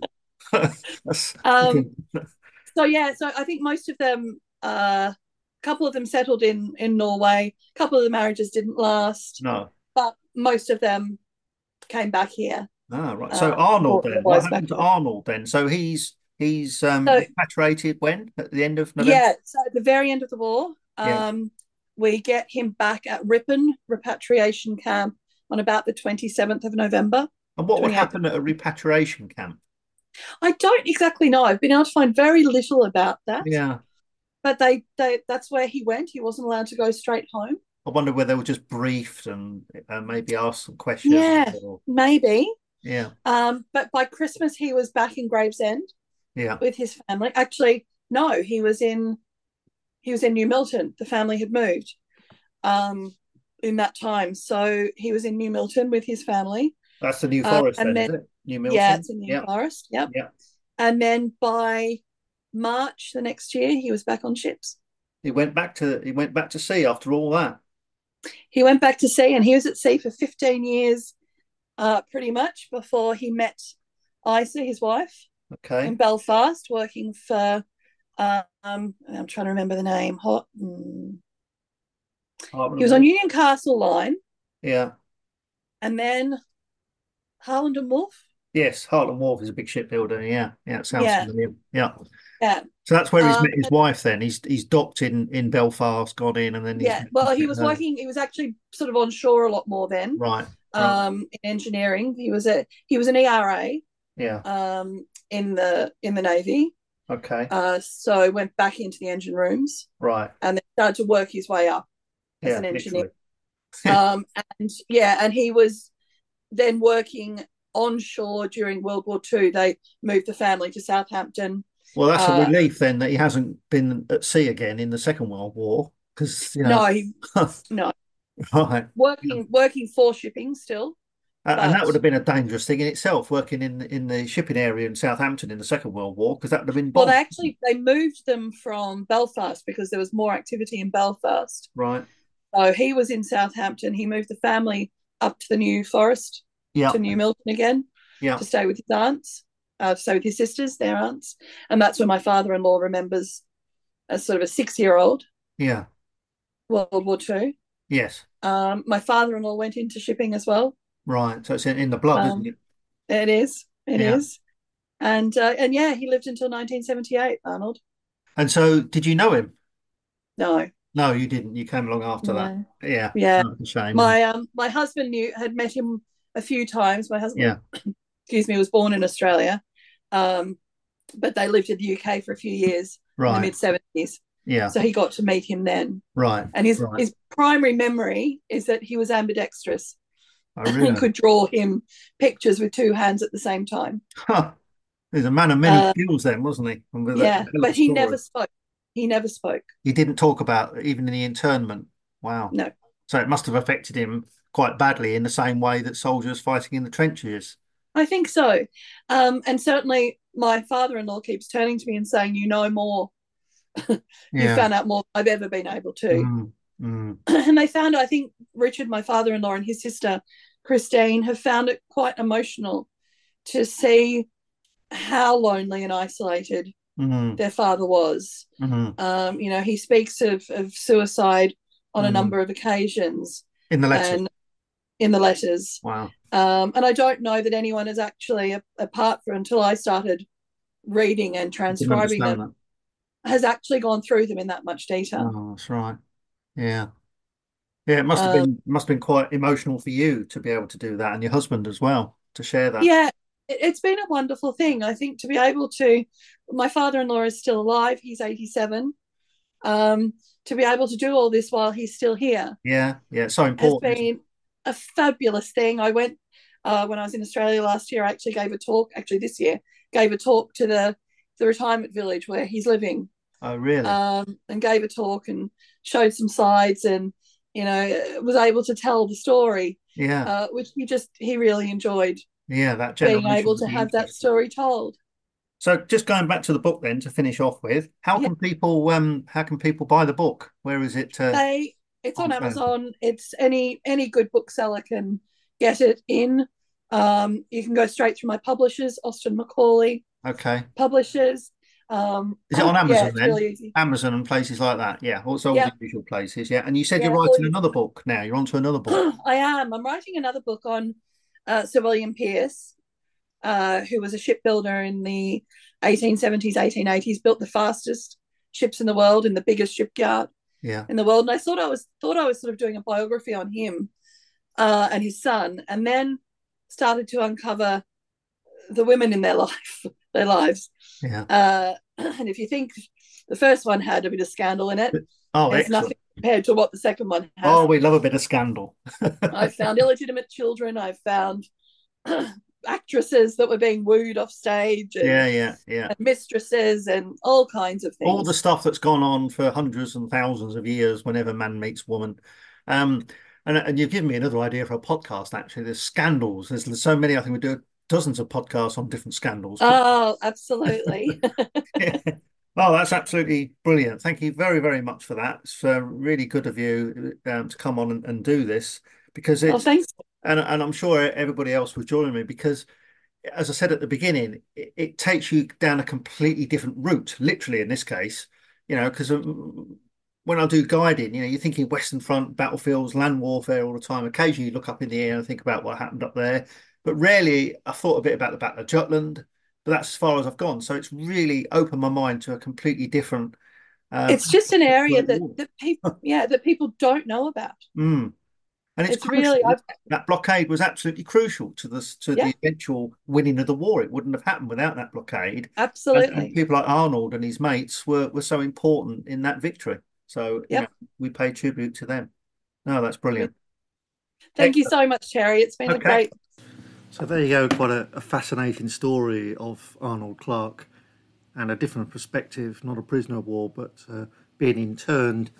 That's, Um, so yeah, so I think most of them, uh, a couple of them settled in in Norway. A couple of the marriages didn't last, no. but most of them came back here. Ah, right. So Uh, Arnold brought their then, what wives back happened to here. Arnold then? So he's he's um So repatriated when? At the end of November? yeah, so at the very end of the war, Yeah. um, we get him back at Ripon repatriation camp on about the twenty-seventh of November, And what would twenty-eighth. happen at a repatriation camp? I don't exactly know. I've been able to find very little about that, Yeah. but they, they that's where he went. He wasn't allowed to go straight home. I wonder whether they were just briefed and uh, maybe asked some questions Yeah, or maybe. yeah, Um, but by Christmas, he was back in Gravesend yeah. with his family. Actually, no, he was in he was in New Milton. The family had moved um, in that time, so he was in New Milton with his family. That's the New Uh, Forest and then, is then, it? New yeah, Milton? it's in New Yeah, Forest. Yep. yeah. And then by March the next year, he was back on ships. He went back to he went back to sea after all that. He went back to sea, and he was at sea for fifteen years, uh, pretty much before he met Isa, his wife, Okay. in Belfast, working for. Um, I'm trying to remember the name. Hot. Mm. He was on Union Castle Line, Yeah. and then Harland and Wolff. Yes, Heartland Wharf is a big shipbuilder. Yeah, yeah, it sounds Yeah, familiar. Yeah. yeah, So that's where he's um, met his wife then. He's he's docked in in Belfast, gone in, and then he's yeah. met, Well, he met was her. working. He was actually sort of on shore a lot more then. Right, right. Um, in engineering, he was a he was an E R A. Yeah. Um, in the in the Navy. Okay. Uh, so went back into the engine rooms Right. and then started to work his way up as Yeah, an engineer. literally. um, and yeah, and he was then working onshore during World War Two. They moved the family to Southampton. Well, that's a Uh, relief then that he hasn't been at sea again in the Second World War, because you know, no, he, no, right. working working for shipping still, And that but would have been a dangerous thing in itself, working in in the shipping area in Southampton in the Second World War, because that would have been well, they bombed. actually they moved them from Belfast because there was more activity in Belfast. Right. So he was in Southampton. He moved the family up to the New Forest, Yeah. to New Milton again, Yeah. to stay with his aunts, uh, to stay with his sisters, their aunts. And that's where my father-in-law remembers as sort of a six-year-old, Yeah. World War Two. Yes. Um, my father-in-law went into shipping as well. Right. So it's in, in the blood, isn't Um, it? it is, it Yeah. is. And uh, and yeah, he lived until nineteen seventy-eight, Arnold. And so, did you know him? No, No, you didn't. You came along after that. no. Yeah. Yeah. That's a shame. Isn't it? My um my husband knew had met him a few times. My husband, Yeah. excuse me, was born in Australia. Um, but they lived in the U K for a few years in the Right. mid seventies. Yeah. So he got to meet him then. Right. And his, Right. his primary memory is that he was ambidextrous Oh, and really? could draw him pictures with two hands at the same time. Huh. He's a man of many Uh, skills then, wasn't he? And with a yeah, hell of but a he story. never spoke. He never spoke. He didn't talk about even in the internment. Wow. No. So it must have affected him quite badly in the same way that soldiers fighting in the trenches. I think so. Um, and certainly my father-in-law keeps turning to me and saying, you know more. You Yeah. found out more than I've ever been able to. Mm, mm, And they found, I think Richard, my father-in-law, and his sister Christine have found it quite emotional to see how lonely and isolated mm, their father was. mm, Um, you know, he speaks of, of suicide on a mm. number of occasions In the letter. and in the letters. Wow. Um, and I don't know that anyone has actually, apart from until I started reading and I can transcribing understand them, has actually gone through them in that much that. detail. Oh, that's right. Yeah. Yeah, it must have Um, been must have been quite emotional for you to be able to do that, and your husband as well, to share that. yeah, it, it's been a wonderful thing. I think to be able to, my father-in-law is still alive. He's eighty-seven. Um, to be able to do all this while he's still here Yeah, yeah, it's so has important. isn't it? been a fabulous thing. I went uh, when I was in Australia last year. I actually gave a talk. Actually, this year gave a talk to the the retirement village where he's living, Oh, really? um, and gave a talk and showed some slides, and you know was able to tell the story, Yeah, uh, which he just he really enjoyed yeah, that being generation able would to be have that interesting. story told. So just going back to the book then to finish off with, how Yeah, can people um how can people buy the book? Where is it uh, they it's on on sale? Amazon. It's any any good bookseller can get it in. Um, you can go straight through my publishers, Austin Macaulay. Okay. publishers. Um, Is it on yeah, Amazon it's then? really easy. Amazon and places like that. Yeah. Also all Yeah, the usual places. Yeah. And you said you're yeah, all writing you. another book now. You're on to another book. I am. I'm writing another book on uh, Sir William Pierce, uh, who was a shipbuilder in the eighteen seventies, eighteen eighties, built the fastest ships in the world in the biggest shipyard Yeah. in the world. And I thought I was thought I was sort of doing a biography on him uh, and his son, and then started to uncover the women in their life, their lives. Yeah. Uh, and if you think the first one had a bit of scandal in it, Oh, there's excellent. nothing compared to what the second one has. Oh, we love a bit of scandal. I've found illegitimate children. I've found actresses that were being wooed off stage, and, Yeah, yeah, yeah. and mistresses and all kinds of All the things. stuff that's gone on for hundreds and thousands of years whenever man meets woman. Um, and, and you've given me another idea for a podcast, actually. There's scandals. There's, there's so many. I think we do dozens of podcasts on different scandals. Oh, absolutely. Yeah. Oh, that's absolutely brilliant. Thank you very, very much for that. It's uh, really good of you um, to come on and, and do this because Oh, it's, thanks. and, and I'm sure everybody else was joining me because, as I said at the beginning, it, it takes you down a completely different route, literally in this case, you know, because when I do guiding, you know, you're thinking Western Front, battlefields, land warfare all the time. Occasionally you look up in the air and think about what happened up there, but rarely I thought a bit about the Battle of Jutland. But that's as far as I've gone. So it's really opened my mind to a completely different. Uh, It's just an area that war. that people, yeah, that people don't know about. Mm. And it's It's really, crucial. I've, That blockade was absolutely crucial to the to yeah, the eventual winning of the war. It wouldn't have happened without that blockade. And, and absolutely, people like Arnold and his mates were were so important in that victory. So, you know, yep. we pay tribute to them. No, that's brilliant. Thank you Excellent. so much, Terry. It's been a Okay. great. So there you go, quite a, a fascinating story of Arnold Clark and a different perspective, not a prisoner of war, but uh, being interned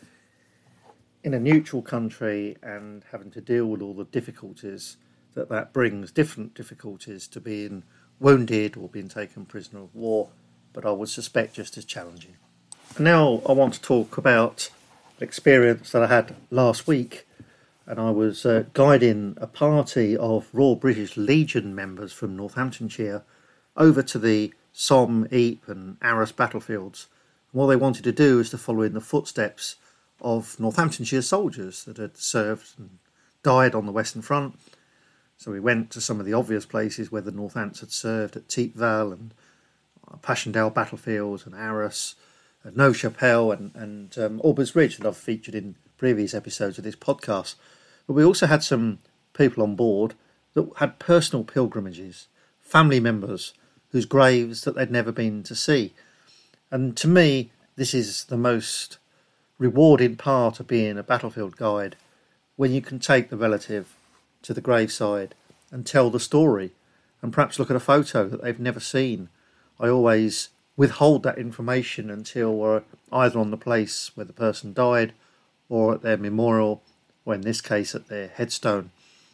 in a neutral country and having to deal with all the difficulties that that brings, different difficulties to being wounded or being taken prisoner of war, but I would suspect just as challenging. And now I want to talk about an experience that I had last week, and I was uh, guiding a party of Royal British Legion members from Northamptonshire over to the Somme, Ypres and Arras battlefields. And what they wanted to do is to follow in the footsteps of Northamptonshire soldiers that had served and died on the Western Front. So we went to some of the obvious places where the Northants had served at Thiepval and Passchendaele battlefields and Arras, and Neuve Chapelle and, and um, Aubers Ridge that I've featured in previous episodes of this podcast. But we also had some people on board that had personal pilgrimages, family members whose graves that they'd never been to see. And to me, this is the most rewarding part of being a battlefield guide, when you can take the relative to the graveside and tell the story and perhaps look at a photo that they've never seen. I always withhold that information until we're either on the place where the person died or at their memorial, or in this case at their headstone.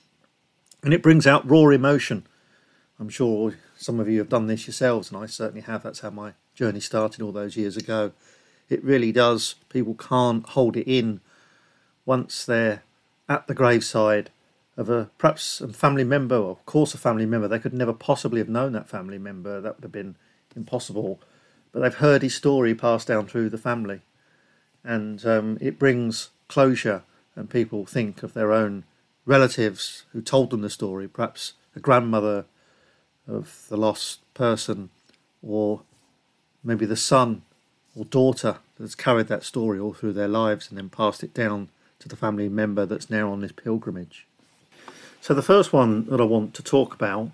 And it brings out raw emotion. I'm sure some of you have done this yourselves, and I certainly have. That's how my journey started all those years ago. It really does. People can't hold it in once they're at the graveside of a perhaps a family member, or of course a family member. They could never possibly have known that family member. That would have been impossible. But they've heard his story passed down through the family. And um, it brings closure, and people think of their own relatives who told them the story, perhaps a grandmother of the lost person, or maybe the son or daughter that's carried that story all through their lives and then passed it down to the family member that's now on this pilgrimage. So the first one that I want to talk about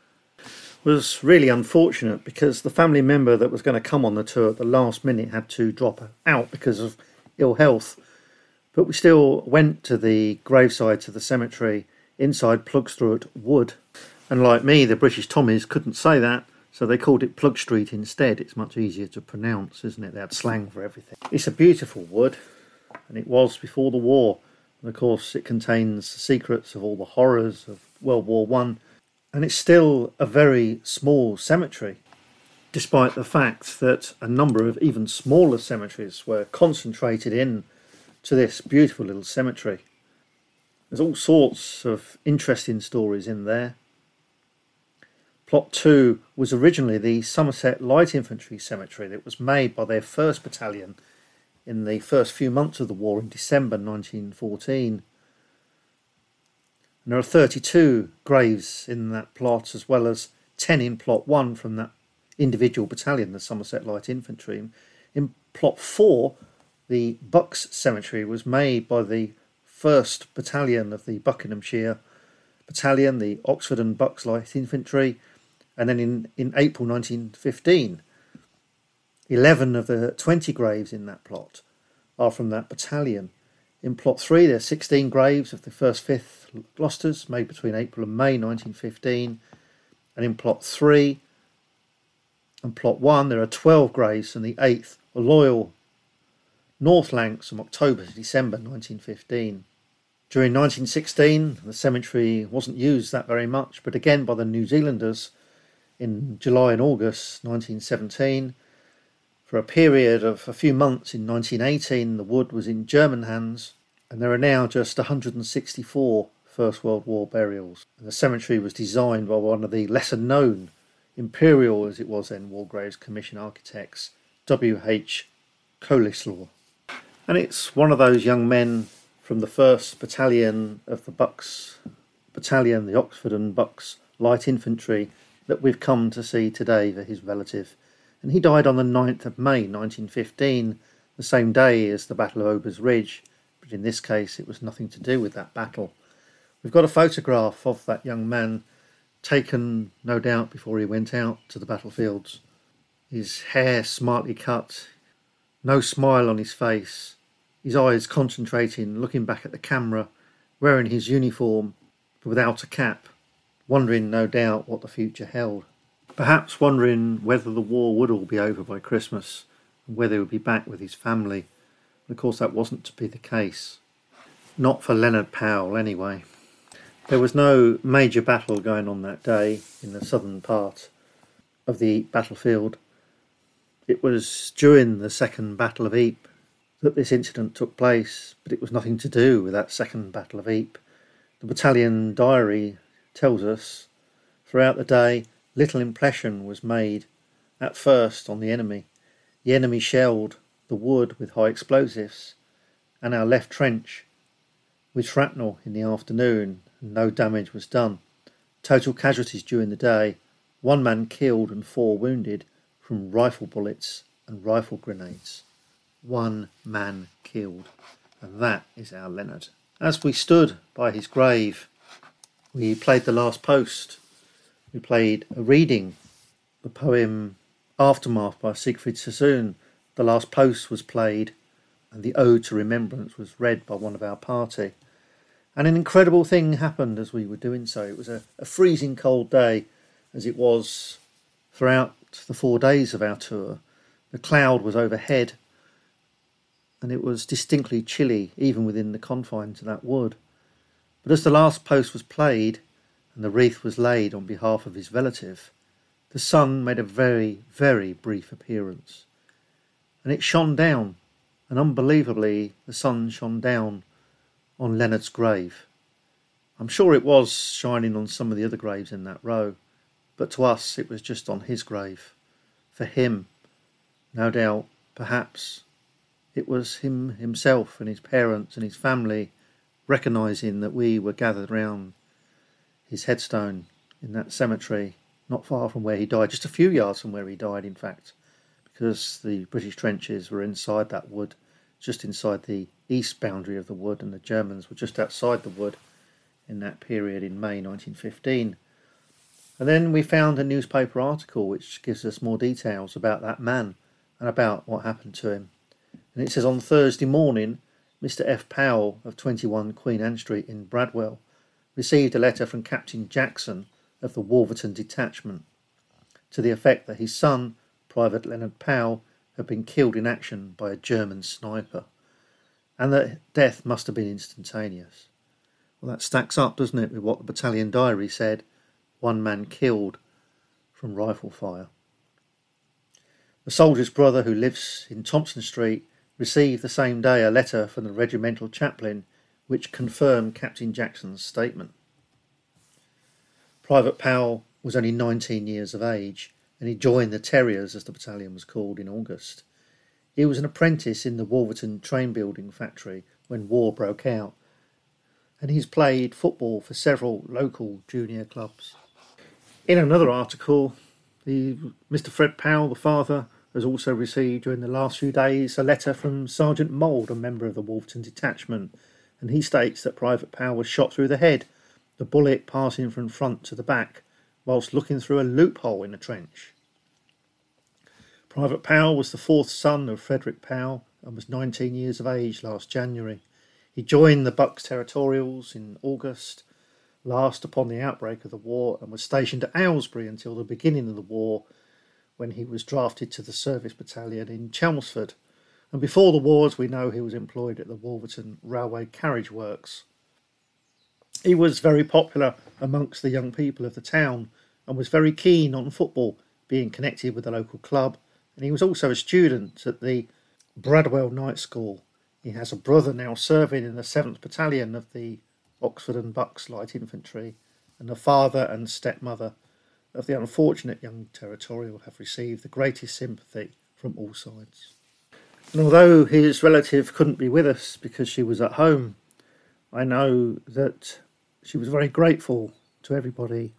was really unfortunate, because the family member that was going to come on the tour at the last minute had to drop out because of ill health. But we still went to the graveside, to the cemetery inside Plugstreet Wood. And like me, the British Tommies couldn't say that, so they called it Plug Street instead. It's much easier to pronounce, isn't it? They had slang for everything. It's a beautiful wood, and it was before the war. And of course, it contains the secrets of all the horrors of World War One. And it's still a very small cemetery, despite the fact that a number of even smaller cemeteries were concentrated in to this beautiful little cemetery. There's all sorts of interesting stories in there. Plot two was originally the Somerset Light Infantry Cemetery that was made by their first battalion in the first few months of the war in December nineteen fourteen. And there are thirty-two graves in that plot, as well as ten in Plot one from that individual battalion, the Somerset Light Infantry. In Plot four, the Bucks Cemetery was made by the first Battalion of the Buckinghamshire Battalion, the Oxford and Bucks Light Infantry. And then in, in April nineteen fifteen, eleven of the twenty graves in that plot are from that battalion. In Plot three, there are sixteen graves of the first fifth Gloucesters made between April and May nineteen fifteen. And in Plot three and Plot one, there are twelve graves from the eighth Loyal North Lancs from October to December nineteen fifteen. During nineteen sixteen, the cemetery wasn't used that very much, but again by the New Zealanders in July and August nineteen seventeen. For a period of a few months in nineteen eighteen, the wood was in German hands, and there are now just one hundred sixty-four First World War burials. And the cemetery was designed by one of the lesser known Imperial, as it was then, War Graves Commission architects, W H Coleslaw. And it's one of those young men from the first Battalion of the Bucks Battalion, the Oxford and Bucks Light Infantry, that we've come to see today for his relative. And he died on the ninth of May nineteen fifteen, the same day as the Battle of Obers Ridge, but in this case it was nothing to do with that battle. We've got a photograph of that young man, taken no doubt before he went out to the battlefields. His hair smartly cut, no smile on his face, his eyes concentrating, looking back at the camera, wearing his uniform but without a cap, wondering no doubt what the future held. Perhaps wondering whether the war would all be over by Christmas and whether he would be back with his family. And of course that wasn't to be the case. Not for Leonard Powell anyway. There was no major battle going on that day in the southern part of the battlefield. It was during the Second Battle of Ypres that this incident took place, but it was nothing to do with that Second Battle of Ypres. The battalion diary tells us throughout the day little impression was made at first on the enemy. The enemy shelled the wood with high explosives and our left trench with shrapnel in the afternoon, and no damage was done. Total casualties during the day, one man killed and four wounded from rifle bullets and rifle grenades. One man killed, and that is our Leonard. As we stood by his grave, we played The Last Post. We played a reading, the poem Aftermath by Siegfried Sassoon. The Last Post was played, and the Ode to Remembrance was read by one of our party. And an incredible thing happened as we were doing so. It was a, a freezing cold day, as it was throughout the four days of our tour. The cloud was overhead, and it was distinctly chilly, even within the confines of that wood. But as the last post was played, and the wreath was laid on behalf of his relative, the sun made a very, very brief appearance. And it shone down, and unbelievably the sun shone down on Leonard's grave. I'm sure it was shining on some of the other graves in that row, but to us it was just on his grave. For him, no doubt, perhaps, it was him himself and his parents and his family recognising that we were gathered round his headstone in that cemetery, not far from where he died, just a few yards from where he died, in fact, because the British trenches were inside that wood, just inside the east boundary of the wood, and the Germans were just outside the wood in that period in May nineteen fifteen. And then we found a newspaper article which gives us more details about that man and about what happened to him. And it says, on Thursday morning, Mister F. Powell of twenty-one Queen Anne Street in Bradwell received a letter from Captain Jackson of the Wolverton Detachment to the effect that his son, Private Leonard Powell, had been killed in action by a German sniper, and that death must have been instantaneous. Well, that stacks up, doesn't it, with what the battalion diary said, one man killed from rifle fire. The soldier's brother, who lives in Thompson Street, received the same day a letter from the regimental chaplain which confirmed Captain Jackson's statement. Private Powell was only nineteen years of age, and he joined the Terriers, as the battalion was called, in August. He was an apprentice in the Wolverton train building factory when war broke out, and he's played football for several local junior clubs. In another article, the Mister Fred Powell, the father, has also received during the last few days a letter from Sergeant Mould, a member of the Wolverton detachment, and he states that Private Powell was shot through the head, the bullet passing from front to the back, whilst looking through a loophole in a trench. Private Powell was the fourth son of Frederick Powell and was nineteen years of age last January. He joined the Bucks Territorials in August, last upon the outbreak of the war, and was stationed at Aylesbury until the beginning of the war, when he was drafted to the Service Battalion in Chelmsford. And before the wars, we know he was employed at the Wolverton Railway Carriage Works. He was very popular amongst the young people of the town and was very keen on football, being connected with the local club, and he was also a student at the Bradwell Night School. He has a brother now serving in the seventh Battalion of the Oxford and Bucks Light Infantry, and the father and stepmother of the unfortunate young Territorial have received the greatest sympathy from all sides. And although his relative couldn't be with us because she was at home, I know that she was very grateful to everybody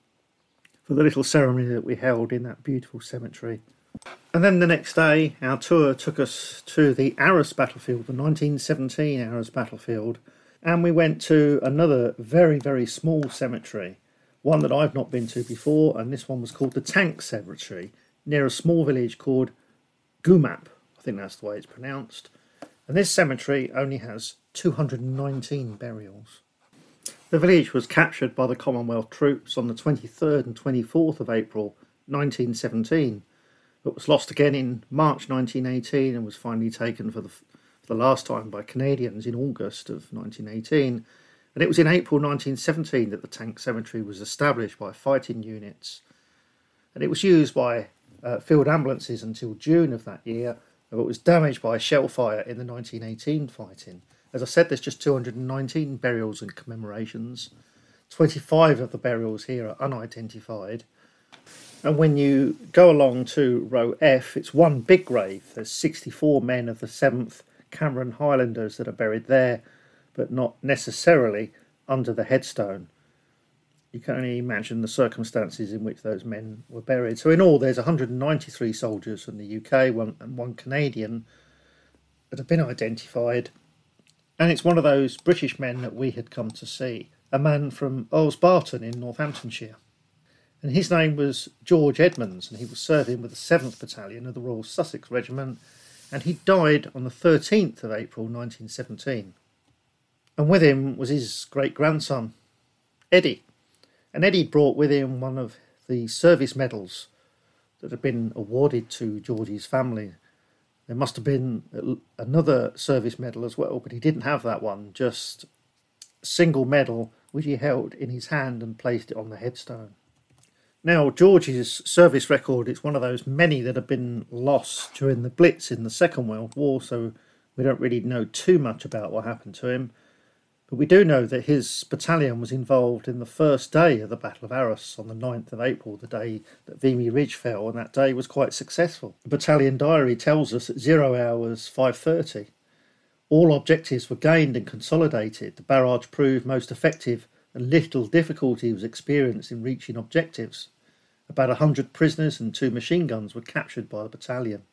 for the little ceremony that we held in that beautiful cemetery. And then the next day, our tour took us to the Arras battlefield, the nineteen seventeen Arras battlefield, and we went to another very, very small cemetery, one that I've not been to before, and this one was called the Tank Cemetery, near a small village called Gumap. I think that's the way it's pronounced. And this cemetery only has two hundred nineteen burials. The village was captured by the Commonwealth troops on the twenty-third and twenty-fourth of April nineteen seventeen, but was lost again in March nineteen eighteen and was finally taken for the, for the last time by Canadians in August of nineteen eighteen. And it was in April nineteen seventeen that the Tank Cemetery was established by fighting units. And it was used by uh, field ambulances until June of that year, but was damaged by shell fire in the nineteen eighteen fighting. As I said, there's just two hundred nineteen burials and commemorations. twenty-five of the burials here are unidentified. And when you go along to row F, it's one big grave. There's sixty-four men of the seventh Cameron Highlanders that are buried there, but not necessarily under the headstone. You can only imagine the circumstances in which those men were buried. So in all, there's one hundred ninety-three soldiers from the U K one, and one Canadian that have been identified. And it's one of those British men that we had come to see, a man from Earls Barton in Northamptonshire. And his name was George Edmonds, and he was serving with the seventh Battalion of the Royal Sussex Regiment, and he died on the thirteenth of April nineteen seventeen. And with him was his great-grandson, Eddie. And Eddie brought with him one of the service medals that had been awarded to George's family. There must have been another service medal as well, but he didn't have that one, just a single medal which he held in his hand and placed it on the headstone. Now, George's service record is one of those many that have been lost during the Blitz in the Second World War, so we don't really know too much about what happened to him. But we do know that his battalion was involved in the first day of the Battle of Arras on the ninth of April, the day that Vimy Ridge fell, and that day was quite successful. The battalion diary tells us at zero hours five thirty. All objectives were gained and consolidated. The barrage proved most effective and little difficulty was experienced in reaching objectives. About one hundred prisoners and two machine guns were captured by the battalion.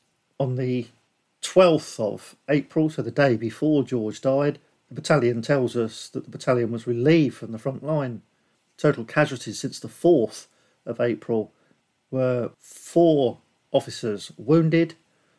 On the twelfth of April, so the day before George died, the battalion tells us that the battalion was relieved from the front line. Total casualties since the fourth of April were four officers wounded,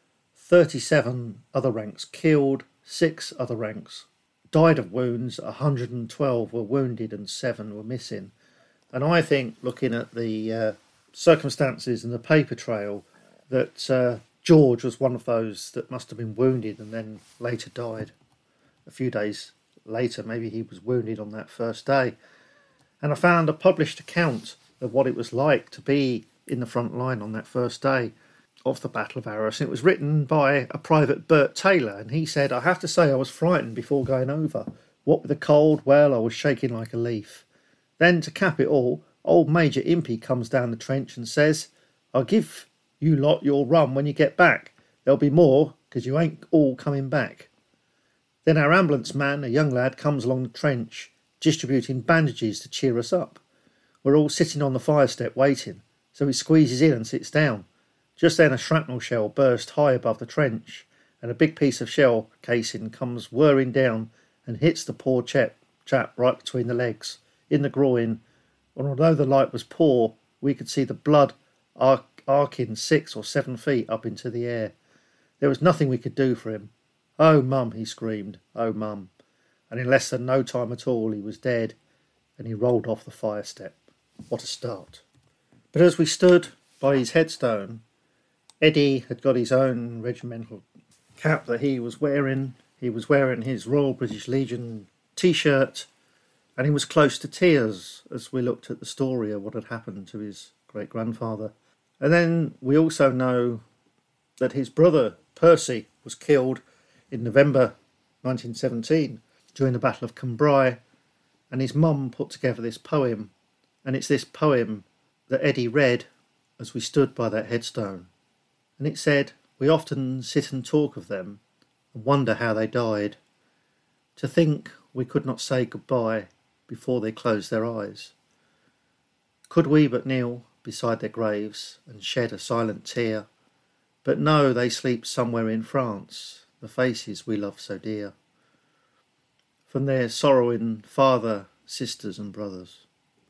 thirty-seven other ranks killed, six other ranks died of wounds, one hundred twelve were wounded and seven were missing. And I think, looking at the uh, circumstances and the paper trail, that uh, George was one of those that must have been wounded and then later died. A few days later, maybe he was wounded on that first day. And I found a published account of what it was like to be in the front line on that first day of the Battle of Arras. And it was written by a Private Bert Taylor, and he said, "I have to say I was frightened before going over. What with the cold, well, I was shaking like a leaf. Then, to cap it all, Old Major Impey comes down the trench and says, "I'll give you lot your rum when you get back. There'll be more, 'cause you ain't all coming back." Then our ambulance man, a young lad, comes along the trench, distributing bandages to cheer us up. We're all sitting on the fire step waiting, so he squeezes in and sits down. Just then a shrapnel shell burst high above the trench, and a big piece of shell casing comes whirring down and hits the poor chap, chap right between the legs, in the groin, and although the light was poor, we could see the blood arc, arcing six or seven feet up into the air. There was nothing we could do for him. "Oh, Mum," he screamed, "oh, Mum." And in less than no time at all he was dead, and he rolled off the fire step. What a start. But as we stood by his headstone, Eddie had got his own regimental cap that he was wearing. He was wearing his Royal British Legion t-shirt, and he was close to tears as we looked at the story of what had happened to his great-grandfather. And then we also know that his brother, Percy, was killed in November nineteen seventeen during the Battle of Cambrai, and his mum put together this poem, and it's this poem that Eddie read as we stood by that headstone. And it said, "We often sit and talk of them and wonder how they died. To think we could not say goodbye before they closed their eyes. Could we but kneel beside their graves and shed a silent tear, but know they sleep somewhere in France, the faces we love so dear. From their sorrowing father, sisters and brothers."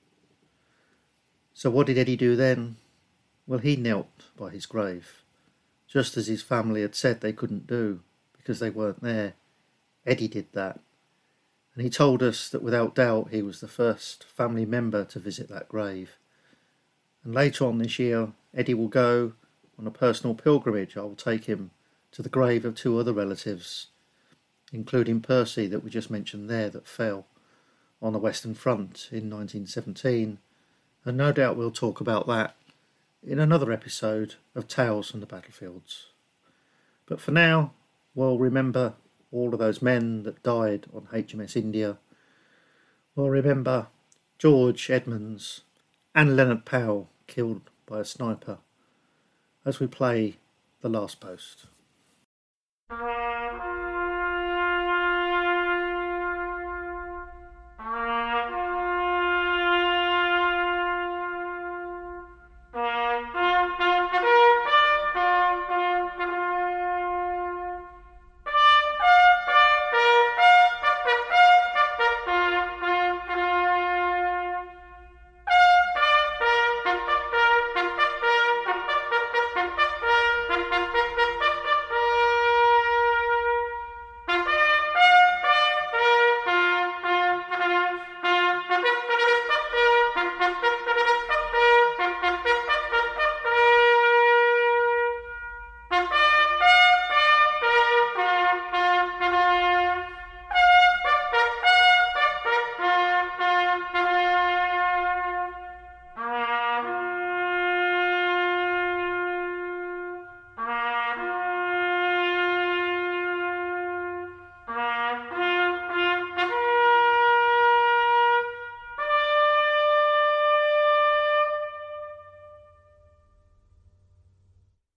So what did Eddie do then? Well, he knelt by his grave, just as his family had said they couldn't do because they weren't there. Eddie did that, and he told us that without doubt he was the first family member to visit that grave. And later on this year, Eddie will go on a personal pilgrimage. I will take him to the grave of two other relatives, including Percy that we just mentioned there, that fell on the Western Front in nineteen seventeen, and no doubt we'll talk about that in another episode of Tales from the Battlefields. But for now, we'll remember all of those men that died on H M S India. We'll remember George Edmonds and Leonard Powell killed by a sniper as we play The Last Post.